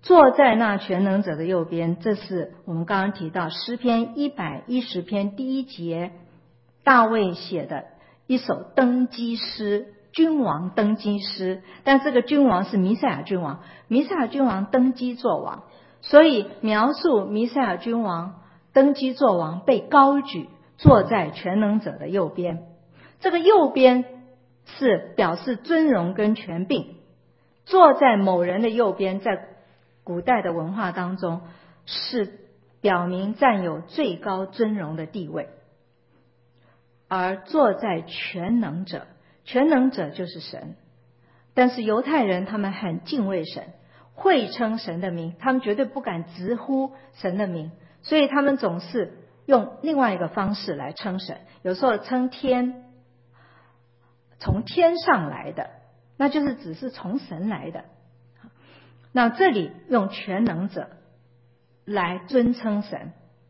坐在那全能者的右边，这是我们刚刚提到诗篇110篇第1节大卫写的一首登基诗，君王登基诗。但这个君王是弥赛亚君王，弥赛亚君王登基做王，所以描述弥赛亚君王登基做王，被高举，坐在全能者的右边。这个右边是表示尊荣跟权柄，坐在某人的右边，在古代的文化当中是表明占有最高尊荣的地位。而坐在全能者，全能者就是神，但是犹太人他们很敬畏神，会称神的名，他们绝对不敢直呼神的名，所以他们总是用另外一个方式来称神。有时候称天，从天上来的，那就是只是从神来的。那这里用全能者来尊称神。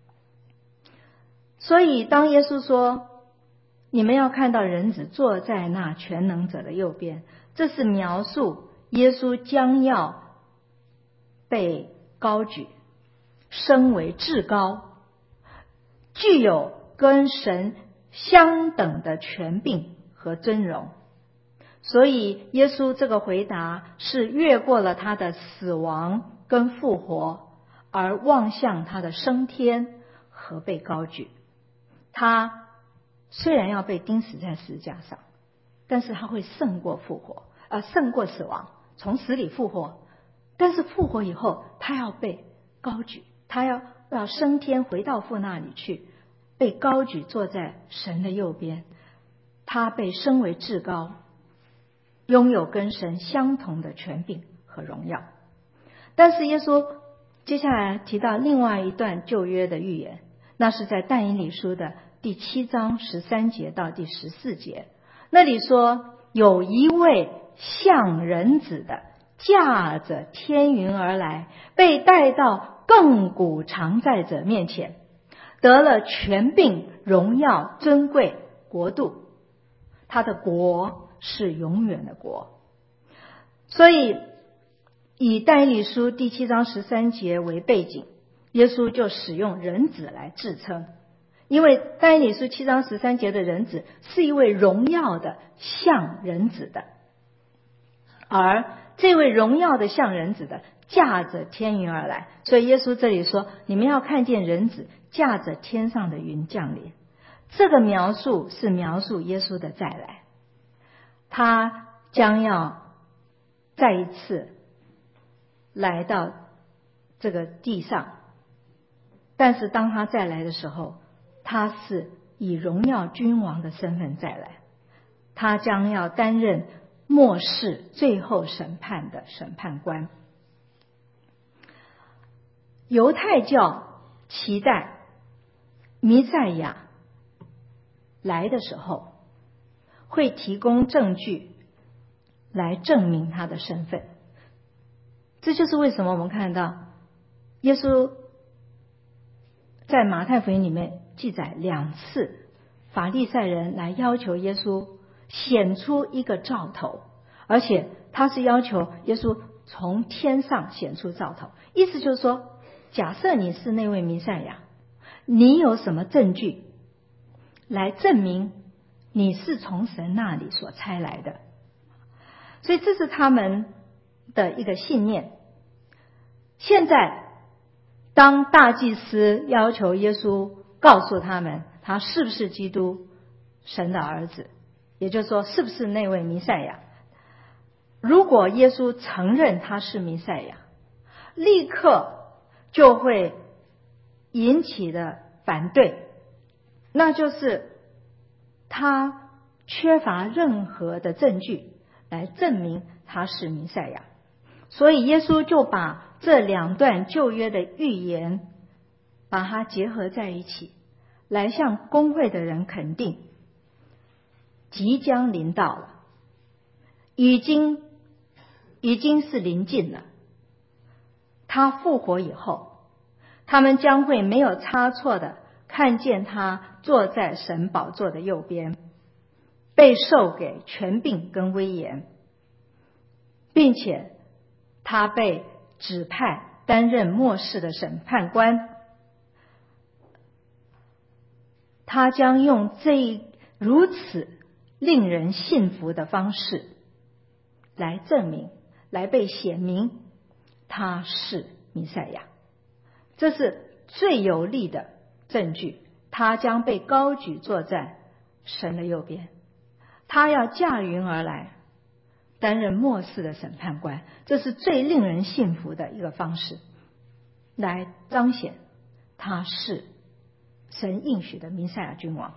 所以当耶稣说你们要看到人子坐在那全能者的右边，这是描述耶稣将要被高举，升为至高，具有跟神相等的权柄和尊荣。所以耶稣这个回答是越过了他的死亡跟复活，而望向他的升天和被高举。他虽然要被钉死在十字架上，但是他会胜过复活，胜过死亡，从死里复活。但是复活以后，他要被高举，他要升天回到父那里去，被高举坐在神的右边。他被升为至高，拥有跟神相同的权柄和荣耀。但是耶稣接下来提到另外一段旧约的预言，那是在但以理书的第7章13节到第14节。那里说，有一位像人子的驾着天云而来，被带到亘古常在者面前，得了权柄、荣耀、尊贵、国度。他的国是永远的国。所以以但以理书第7章13节为背景，耶稣就使用人子来自称。因为但以理书7章13节的人子是一位荣耀的像人子的，而这位荣耀的像人子的驾着天云而来。所以耶稣这里说，你们要看见人子驾着天上的云降临。这个描述是描述耶稣的再来，他将要再一次来到这个地上。但是当他再来的时候，他是以荣耀君王的身份再来，他将要担任末世最后审判的审判官。犹太教期待弥赛亚来的时候会提供证据来证明他的身份。这就是为什么我们看到耶稣在马太福音里面记载2次，法利赛人来要求耶稣显出一个兆头，而且他是要求耶稣从天上显出兆头。意思就是说，假设你是那位弥赛亚，你有什么证据来证明你是从神那里所差来的？所以这是他们的一个信念。现在当大祭司要求耶稣告诉他们他是不是基督，神的儿子，也就是说是不是那位弥赛亚，如果耶稣承认他是弥赛亚，立刻就会引起的反对，那就是他缺乏任何的证据来证明他是弥赛亚。所以耶稣就把这2段旧约的预言把它结合在一起，来向公会的人肯定即将临到了，已经是临近了。他复活以后，他们将会没有差错的看见他坐在神宝座的右边，被授给权柄跟威严，并且他被指派担任末世的审判官。他将用如此令人信服的方式来证明，来被显明他是弥赛亚。这是最有力的证据，他将被高举坐在神的右边，他要驾云而来，担任末世的审判官。这是最令人信服的一个方式，来彰显他是神应许的弥赛亚君王。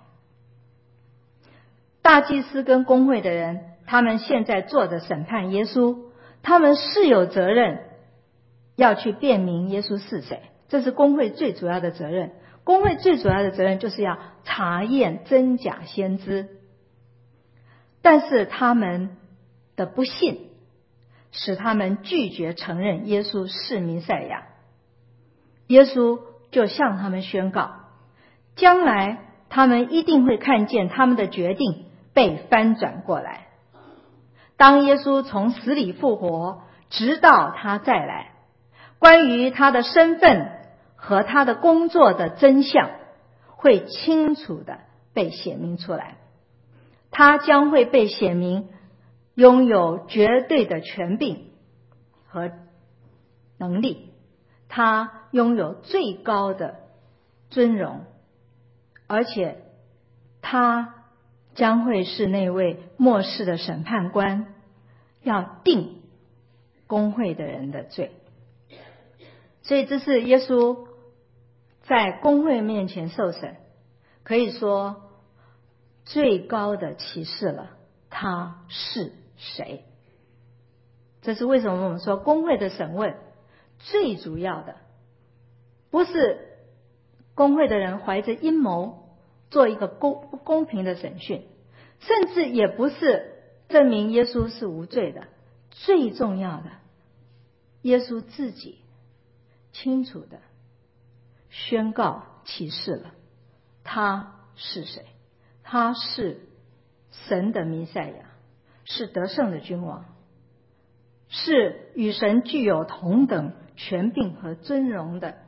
大祭司跟公会的人，他们现在坐着审判耶稣，他们是有责任要去辨明耶稣是谁，这是公会最主要的责任。公会最主要的责任就是要查验真假先知，但是他们的不信使他们拒绝承认耶稣是弥赛亚。耶稣就向他们宣告，将来他们一定会看见他们的决定被翻转过来。当耶稣从死里复活，直到他再来，关于他的身份和他的工作的真相会清楚地被显明出来。他将会被显明拥有绝对的权柄和能力，他拥有最高的尊荣，而且他将会是那位末世的审判官，要定公会的人的罪。所以这是耶稣在公会面前受审，可以说最高的启示了他是谁。这是为什么我们说公会的审问最主要的不是公会的人怀着阴谋做一个不公平的审讯，甚至也不是证明耶稣是无罪的。最重要的，耶稣自己清楚的宣告启示了他是谁。他是神的弥赛亚，是得胜的君王，是与神具有同等权柄和尊荣的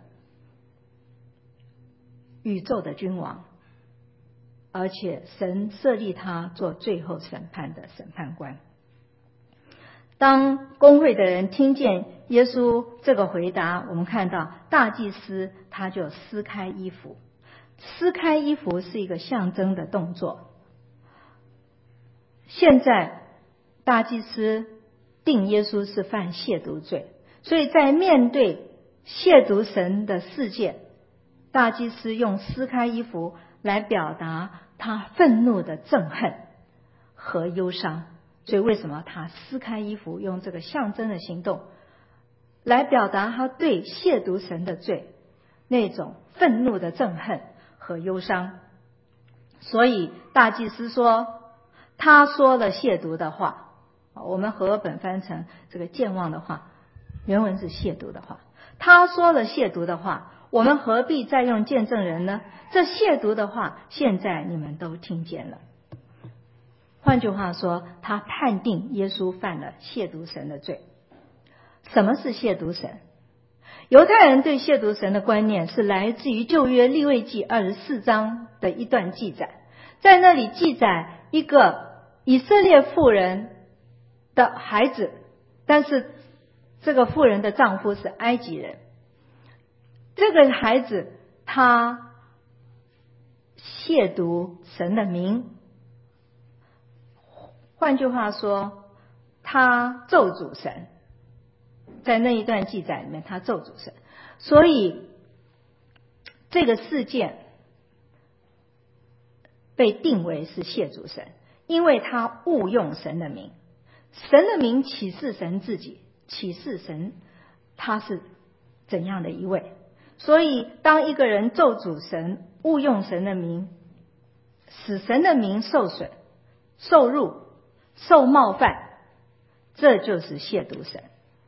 宇宙的君王，而且神设立他做最后审判的审判官。当公会的人听见耶稣这个回答，我们看到大祭司他就撕开衣服。撕开衣服是一个象征的动作。现在大祭司定耶稣是犯亵渎罪，所以在面对亵渎神的事件，大祭司用撕开衣服来表达他愤怒的憎恨和忧伤。所以为什么他撕开衣服，用这个象征的行动来表达他对亵渎神的罪那种愤怒的憎恨和忧伤。所以大祭司说他说了亵渎的话，我们和合本翻成这个健忘的话，原文是亵渎的话。他说了亵渎的话，我们何必再用见证人呢？这亵渎的话现在你们都听见了。换句话说，他判定耶稣犯了亵渎神的罪。什么是亵渎神？犹太人对亵渎神的观念是来自于旧约利未记24章的一段记载，在那里记载一个以色列妇人的孩子，但是这个妇人的丈夫是埃及人。这个孩子他亵渎神的名，换句话说他咒诅神，在那一段记载里面他咒诅神。所以这个事件被定为是亵渎神，因为他误用神的名。神的名启示神自己，启示神他是怎样的一位。所以当一个人咒诅神，误用神的名，使神的名受损、受辱、受冒犯，这就是亵渎神。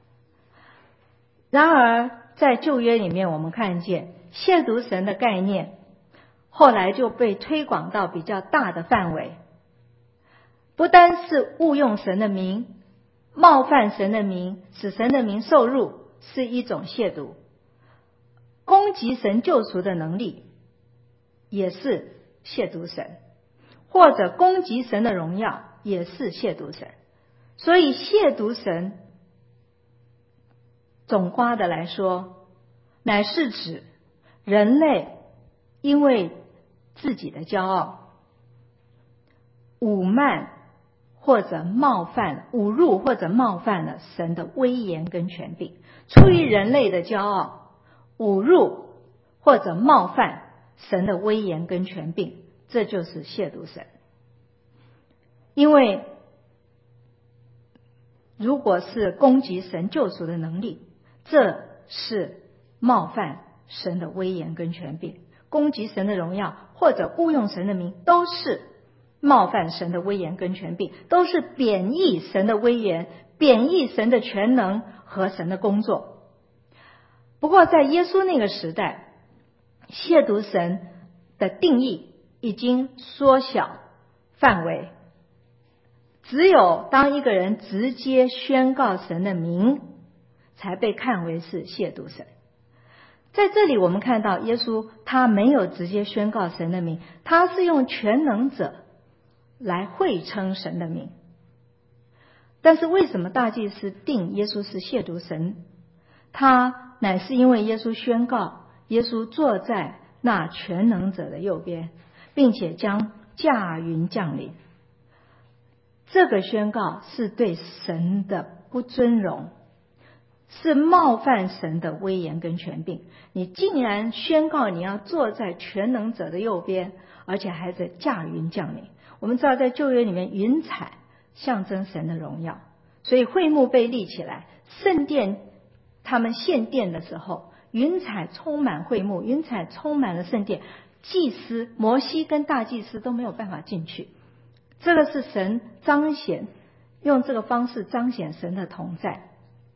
然而在旧约里面，我们看见亵渎神的概念后来就被推广到比较大的范围，不单是误用神的名、冒犯神的名、使神的名受辱， 是一种亵渎，攻击神救赎的能力也是亵渎神，或者攻击神的荣耀也是亵渎神。所以亵渎神总括的来说，乃是指人类因为自己的骄傲侮辱或者冒犯了神的威严跟权柄，出于人类的骄傲侮辱或者冒犯神的威严跟权柄，这就是亵渎神。因为如果是攻击神救赎的能力，这是冒犯神的威严跟权柄，攻击神的荣耀或者误用神的名，都是冒犯神的威严跟权柄，都是贬义神的威严，贬义神的全能和神的工作。不过在耶稣那个时代，亵渎神的定义已经缩小范围，只有当一个人直接宣告神的名，才被看为是亵渎神。在这里我们看到耶稣他没有直接宣告神的名，他是用全能者来讳称神的名。但是为什么大祭司定耶稣是亵渎神？他乃是因为耶稣宣告耶稣坐在那全能者的右边，并且将驾云降临。这个宣告是对神的不尊荣，是冒犯神的威严跟权柄。你竟然宣告你要坐在全能者的右边，而且还在驾云降临。我们知道在旧约里面，云彩象征神的荣耀，所以会幕被立起来，圣殿他们献殿的时候，云彩充满会幕，云彩充满了圣殿，祭司摩西跟大祭司都没有办法进去。这个是神彰显，用这个方式彰显神的同在。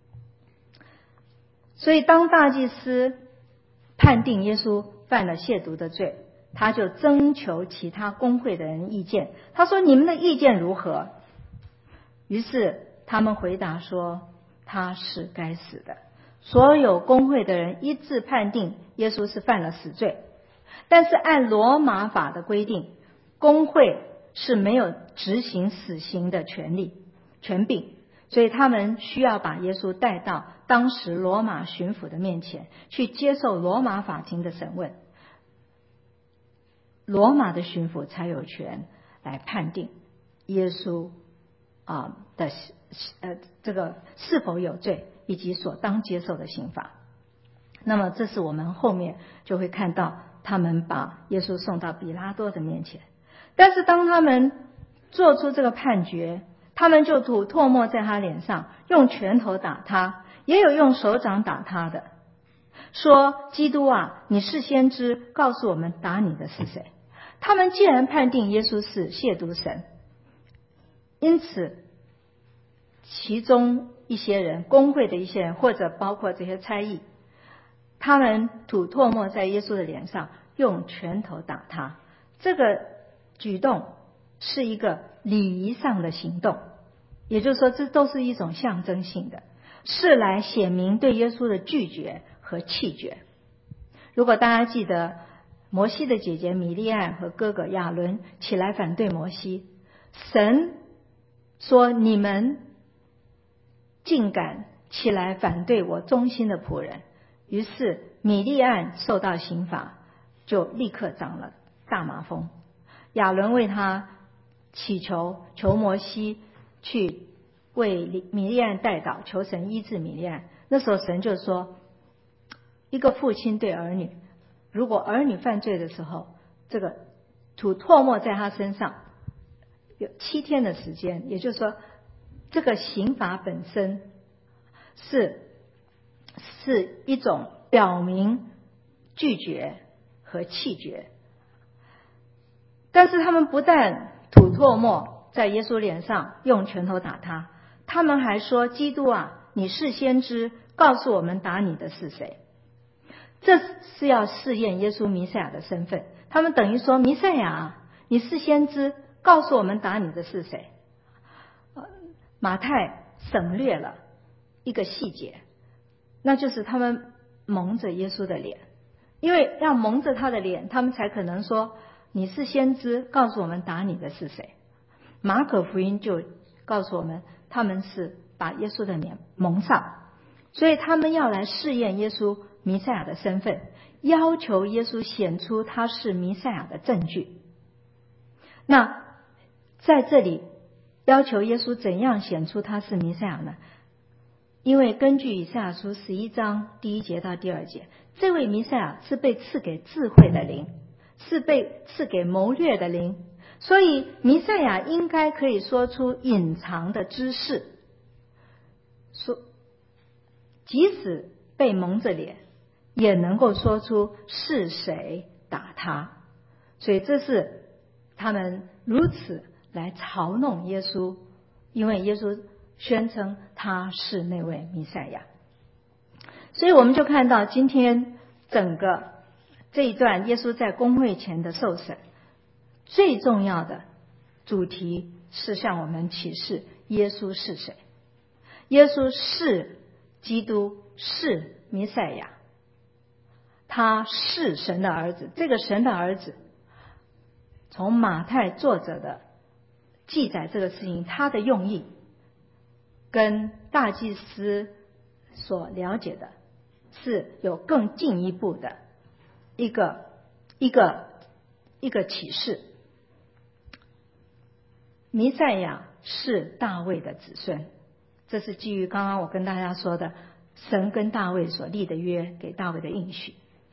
所以当大祭司判定耶稣犯了亵渎的罪，他就征求其他公会的人意见，他说你们的意见如何？于是他们回答说他是该死的。所有公会的人一致判定耶稣是犯了死罪，但是按罗马法的规定，公会是没有执行死刑的权柄，所以他们需要把耶稣带到当时罗马巡抚的面前，去接受罗马法庭的审问。罗马的巡抚才有权来判定耶稣的这个是否有罪，以及所当接受的刑罚。那么这是我们后面就会看到，他们把耶稣送到比拉多的面前。但是当他们做出这个判决，他们就吐唾沫在他脸上，用拳头打他，也有用手掌打他的，说基督啊，你是先知，告诉我们打你的是谁。他们既然判定耶稣是亵渎神，因此其中一些人，公会的一些人，或者包括这些差役，他们吐唾沫在耶稣的脸上，用拳头打他。这个举动是一个礼仪上的行动，也就是说这都是一种象征性的，是来显明对耶稣的拒绝和弃绝。如果大家记得摩西的姐姐米利暗和哥哥亚伦起来反对摩西，神说你们竟敢起来反对我忠心的仆人，于是米利暗受到刑罚，就立刻长了大麻风。亚伦为他祈求摩西去为米利暗代祷，求神医治米利暗。那时候神就说，一个父亲对儿女，如果儿女犯罪的时候，这个吐唾沫在他身上有7天的时间，也就是说这个刑罚本身是一种表明拒绝和弃绝。但是他们不但吐唾沫在耶稣脸上，用拳头打他，他们还说基督啊，你是先知，告诉我们打你的是谁。这是要试验耶稣弥赛亚的身份。他们等于说，弥赛亚你是先知，告诉我们打你的是谁。马太省略了一个细节， 那就是他们蒙着耶稣的脸，因为要蒙着他的脸，他们才可能说你是先知，告诉我们打你的是谁。马可福音就告诉我们，他们是把耶稣的脸蒙上，所以他们要来试验耶稣弥赛亚的身份，要求耶稣显出他是弥赛亚的证据。那在这里要求耶稣怎样显出他是弥赛亚呢？因为根据以赛亚书11章第1节到第2节，这位弥赛亚是被赐给智慧的灵，是被赐给谋略的灵，所以弥赛亚应该可以说出隐藏的知识，即使被蒙着脸也能够说出是谁打他。所以这是他们如此来嘲弄耶稣，因为耶稣宣称他是那位弥赛亚。所以我们就看到今天整个这一段耶稣在公会前的受审，最重要的主题是向我们启示耶稣是谁。耶稣是基督，是弥赛亚，他是神的儿子。这个神的儿子，从马太作者的记载这个事情，他的用意跟大祭司所了解的是有更进一步的一个启示。弥赛亚是大卫的子孙，这是基于刚刚我跟大家说的神跟大卫所立的约，给大卫的应许。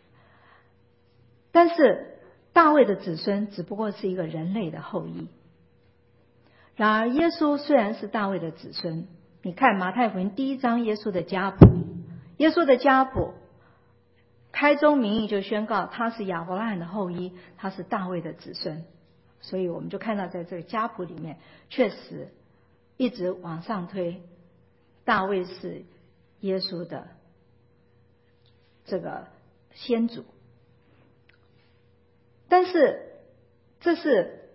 但是大卫的子孙只不过是一个人类的后裔。然而耶稣虽然是大卫的子孙，你看马太福音第1章耶稣的家谱，耶稣的家谱开宗明义就宣告他是亚伯拉罕的后裔，他是大卫的子孙。所以我们就看到在这个家谱里面确实一直往上推，大卫是耶稣的这个先祖。但是这是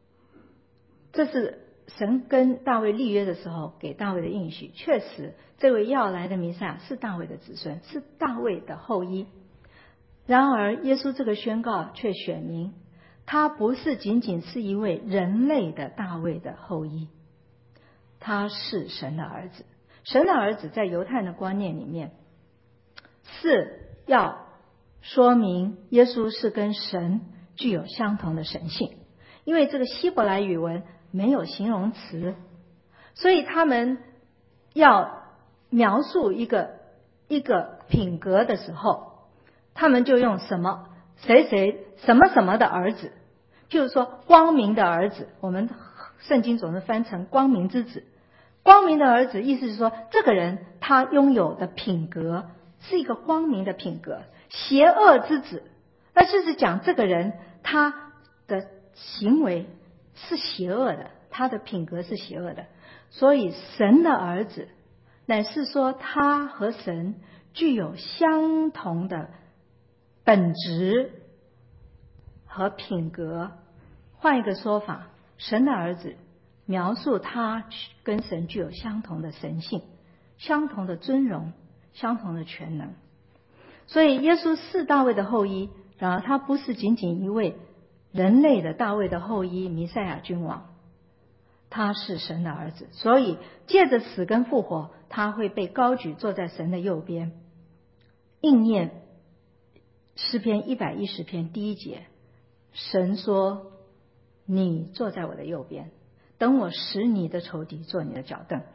神跟大卫立约的时候给大卫的应许，确实这位要来的弥赛亚是大卫的子孙，是大卫的后裔。然而耶稣这个宣告却显明他不是仅仅是一位人类的大卫的后裔，他是神的儿子。神的儿子在犹太人的观念里面是要说明耶稣是跟神具有相同的神性，因为这个希伯来语文没有形容词，所以他们要描述一个品格的时候，他们就用什么谁谁什么什么的儿子，譬如说光明的儿子，我们圣经总是翻成光明之子。光明的儿子意思是说这个人他拥有的品格是一个光明的品格。邪恶之子，那就是讲这个人他的行为是邪恶的，他的品格是邪恶的。所以神的儿子乃是说他和神具有相同的本质和品格。换一个说法，神的儿子描述他跟神具有相同的神性，相同的尊荣，相同的全能。所以耶稣是大卫的后裔，然而他不是仅仅一位人类的大卫的后裔弥赛亚君王，他是神的儿子。所以借着死跟复活，他会被高举坐在神的右边，应验诗篇110篇第1节，神说你坐在我的右边，等我使你的仇敌做你的脚凳。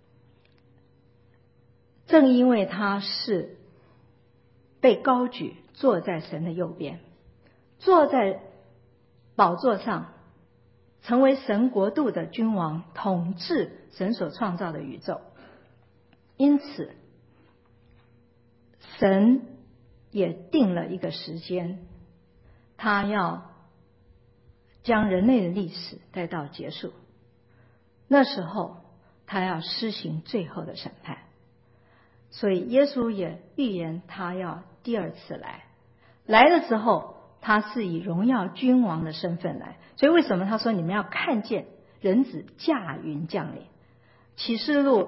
正因为他是被高举坐在神的右边，坐在宝座上，成为神国度的君王，统治神所创造的宇宙。因此神也定了一个时间，他要将人类的历史带到结束，那时候他要施行最后的审判。所以耶稣也预言他要第二次来的时候，他是以荣耀君王的身份来。所以为什么他说你们要看见人子驾云降临？启示录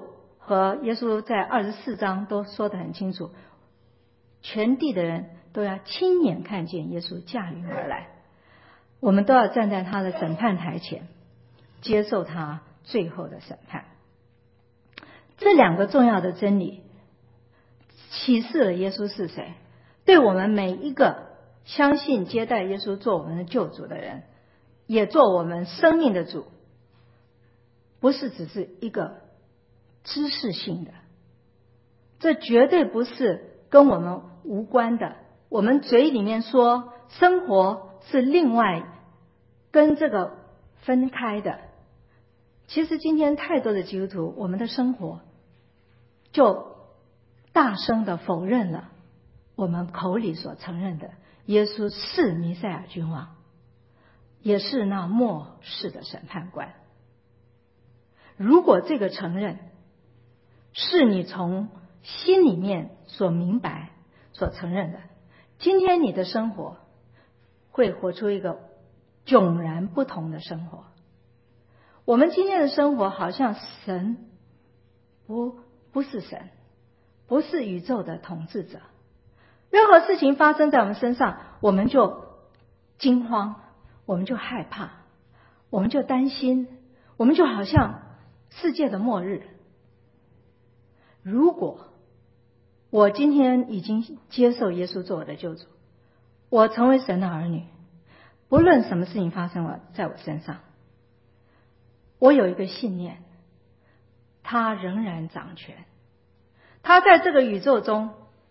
和耶稣在24章都说得很清楚，全地的人都要亲眼看见耶稣驾云而来，我们都要站在他的审判台前，接受他最后的审判。这两个重要的真理启示了耶稣是谁，对我们每一个相信接待耶稣做我们的救主的人，也做我们生命的主，不是只是一个知识性的，这绝对不是跟我们无关的。我们嘴里面说生活是另外跟这个分开的，其实今天太多的基督徒，我们的生活就大声的否认了我们口里所承认的耶稣是弥赛亚君王，也是那末世的审判官。如果这个承认是你从心里面所明白所承认的，今天你的生活会活出一个迥然不同的生活。我们今天的生活好像神不是神，不是宇宙的统治者，任何事情发生在我们身上，我们就惊慌，我们就害怕，我们就担心，我们就好像世界的末日。如果我今天已经接受耶稣做我的救主，我成为神的儿女，不论什么事情发生在我身上，我有一个信念，他仍然掌权，他在这个宇宙中，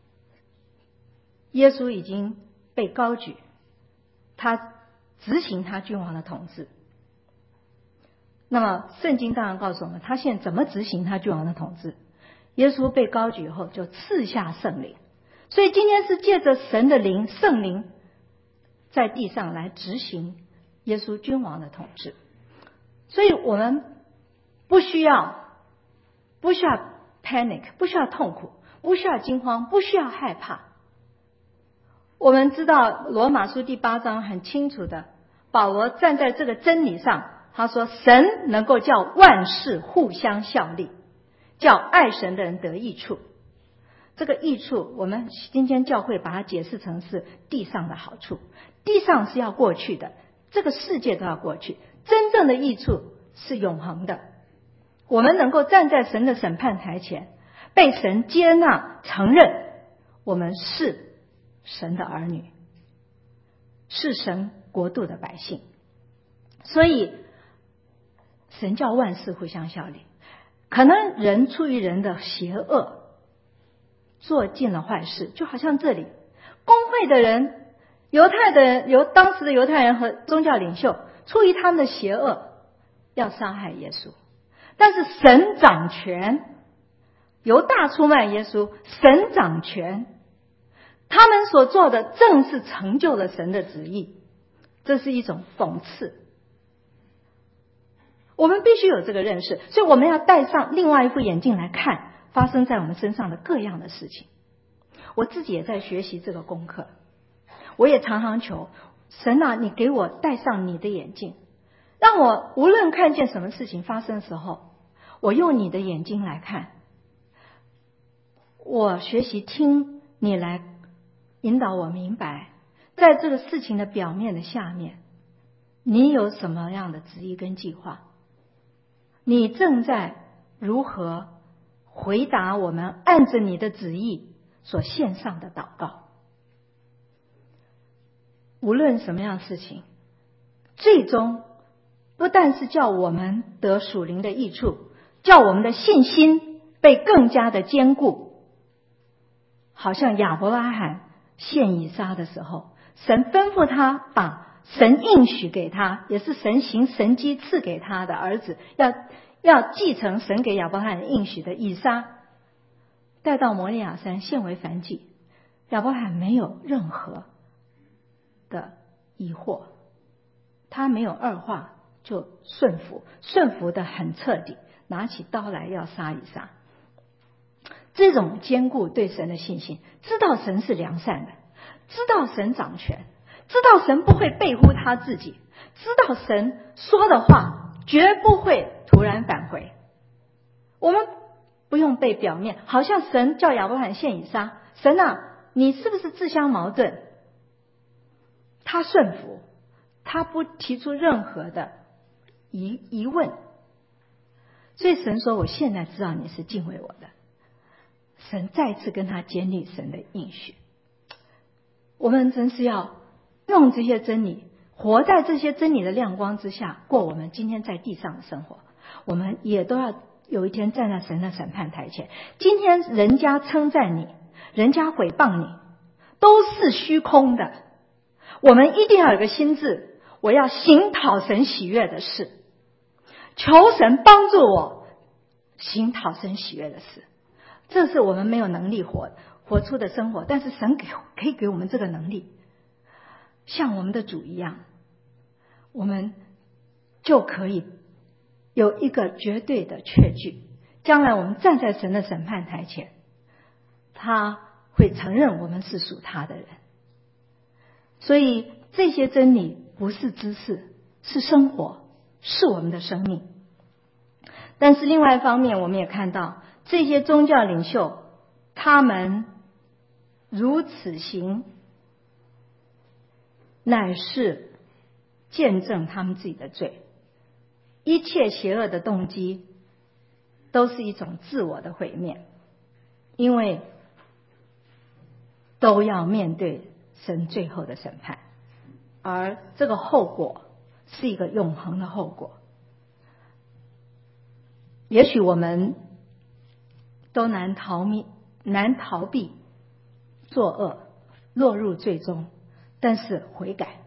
耶稣已经被高举，他执行他君王的统治。那么圣经当然告诉我们，他现在怎么执行他君王的统治。耶稣被高举以后就赐下圣灵，所以今天是借着神的灵，圣灵在地上来执行耶稣君王的统治。所以我们不需要 panic， 不需要痛苦，不需要惊慌，不需要害怕。我们知道罗马书第8章很清楚的，保罗站在这个真理上，他说神能够叫万事互相效力，叫爱神的人得益处。这个益处我们今天教会把它解释成是地上的好处，地上是要过去的，这个世界都要过去，真正的益处是永恒的。我们能够站在神的审判台前，被神接纳承认我们是神的儿女，是神国度的百姓。所以神叫万事互相效力，可能人出于人的邪恶做尽了坏事，就好像这里公会的人，当时的犹太人和宗教领袖出于他们的邪恶要杀害耶稣，但是神掌权，犹大出卖耶稣，神掌权，他们所做的正是成就了神的旨意，这是一种讽刺。我们必须有这个认识，所以我们要戴上另外一副眼镜来看发生在我们身上的各样的事情。我自己也在学习这个功课，我也常常求神啊，你给我戴上你的眼镜，让我无论看见什么事情发生的时候，我用你的眼睛来看，我学习听你来引导我明白，在这个事情的表面的下面，你有什么样的旨意跟计划，你正在如何回答我们按着你的旨意所献上的祷告。无论什么样的事情，最终不但是叫我们得属灵的益处，叫我们的信心被更加的坚固。好像亚伯拉罕献以撒的时候，神吩咐他把神应许给他，也是神行神迹赐给他的儿子，要继承神给亚伯拉罕应许的以撒，带到摩利亚山献为燔祭。亚伯拉罕没有任何的疑惑，他没有二话，就顺服的很彻底，拿起刀来要杀以撒。这种坚固对神的信心，知道神是良善的，知道神掌权，知道神不会背乎他自己，知道神说的话绝不会突然返回。我们不用被表面，好像神叫亚伯拉罕献以撒，神啊，你是不是自相矛盾？他顺服，他不提出任何的疑问。所以神说，我现在知道你是敬畏我的。神再次跟他建立神的应许。我们真是要用这些真理，活在这些真理的亮光之下，过我们今天在地上的生活。我们也都要有一天站在神的审判台前。今天人家称赞你，人家毁谤你，都是虚空的。我们一定要有个心志，我要行讨神喜悦的事，求神帮助我行讨神喜悦的事。这是我们没有能力活出的生活，但是神可以给我们这个能力，像我们的主一样，我们就可以有一个绝对的确据。将来我们站在神的审判台前，他会承认我们是属他的人。所以这些真理不是知识，是生活，是我们的生命。但是另外一方面，我们也看到这些宗教领袖，他们如此行，乃是见证他们自己的罪。一切邪恶的动机都是一种自我的毁灭，因为都要面对神最后的审判，而这个后果是一个永恒的后果。也许我们都难逃避作恶，落入罪中，但是悔改，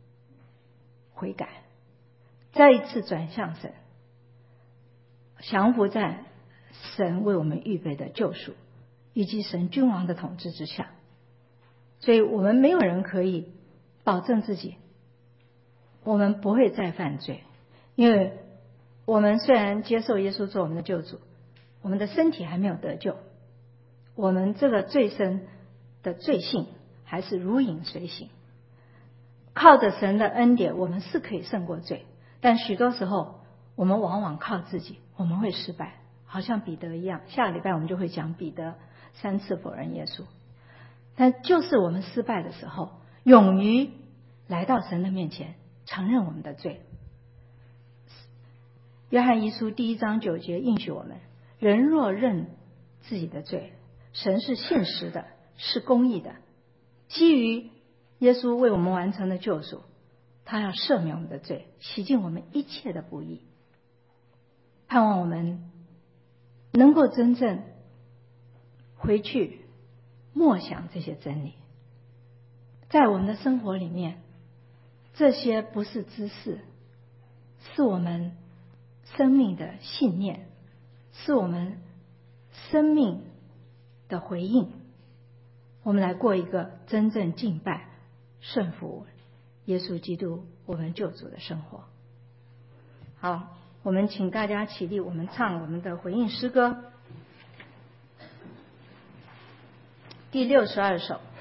再一次转向神，降服在神为我们预备的救赎以及神君王的统治之下。所以我们没有人可以保证自己我们不会再犯罪，因为我们虽然接受耶稣做我们的救主，我们的身体还没有得救，我们这个罪身的罪性还是如影随形。靠着神的恩典，我们是可以胜过罪，但许多时候我们往往靠自己，我们会失败，好像彼得一样。下个礼拜我们就会讲彼得3次否认耶稣。但就是我们失败的时候，勇于来到神的面前，承认我们的罪。约翰一书1章9节应许我们，人若认自己的罪，神是信实的，是公义的，基于耶稣为我们完成的救赎，他要赦免我们的罪，洗净我们一切的不义。盼望我们能够真正回去默想这些真理，在我们的生活里面，这些不是知识，是我们生命的信念，是我们生命的回应。我们来过一个真正敬拜顺服耶稣基督我们救主的生活。好，我们请大家起立，我们唱我们的回应诗歌第62首。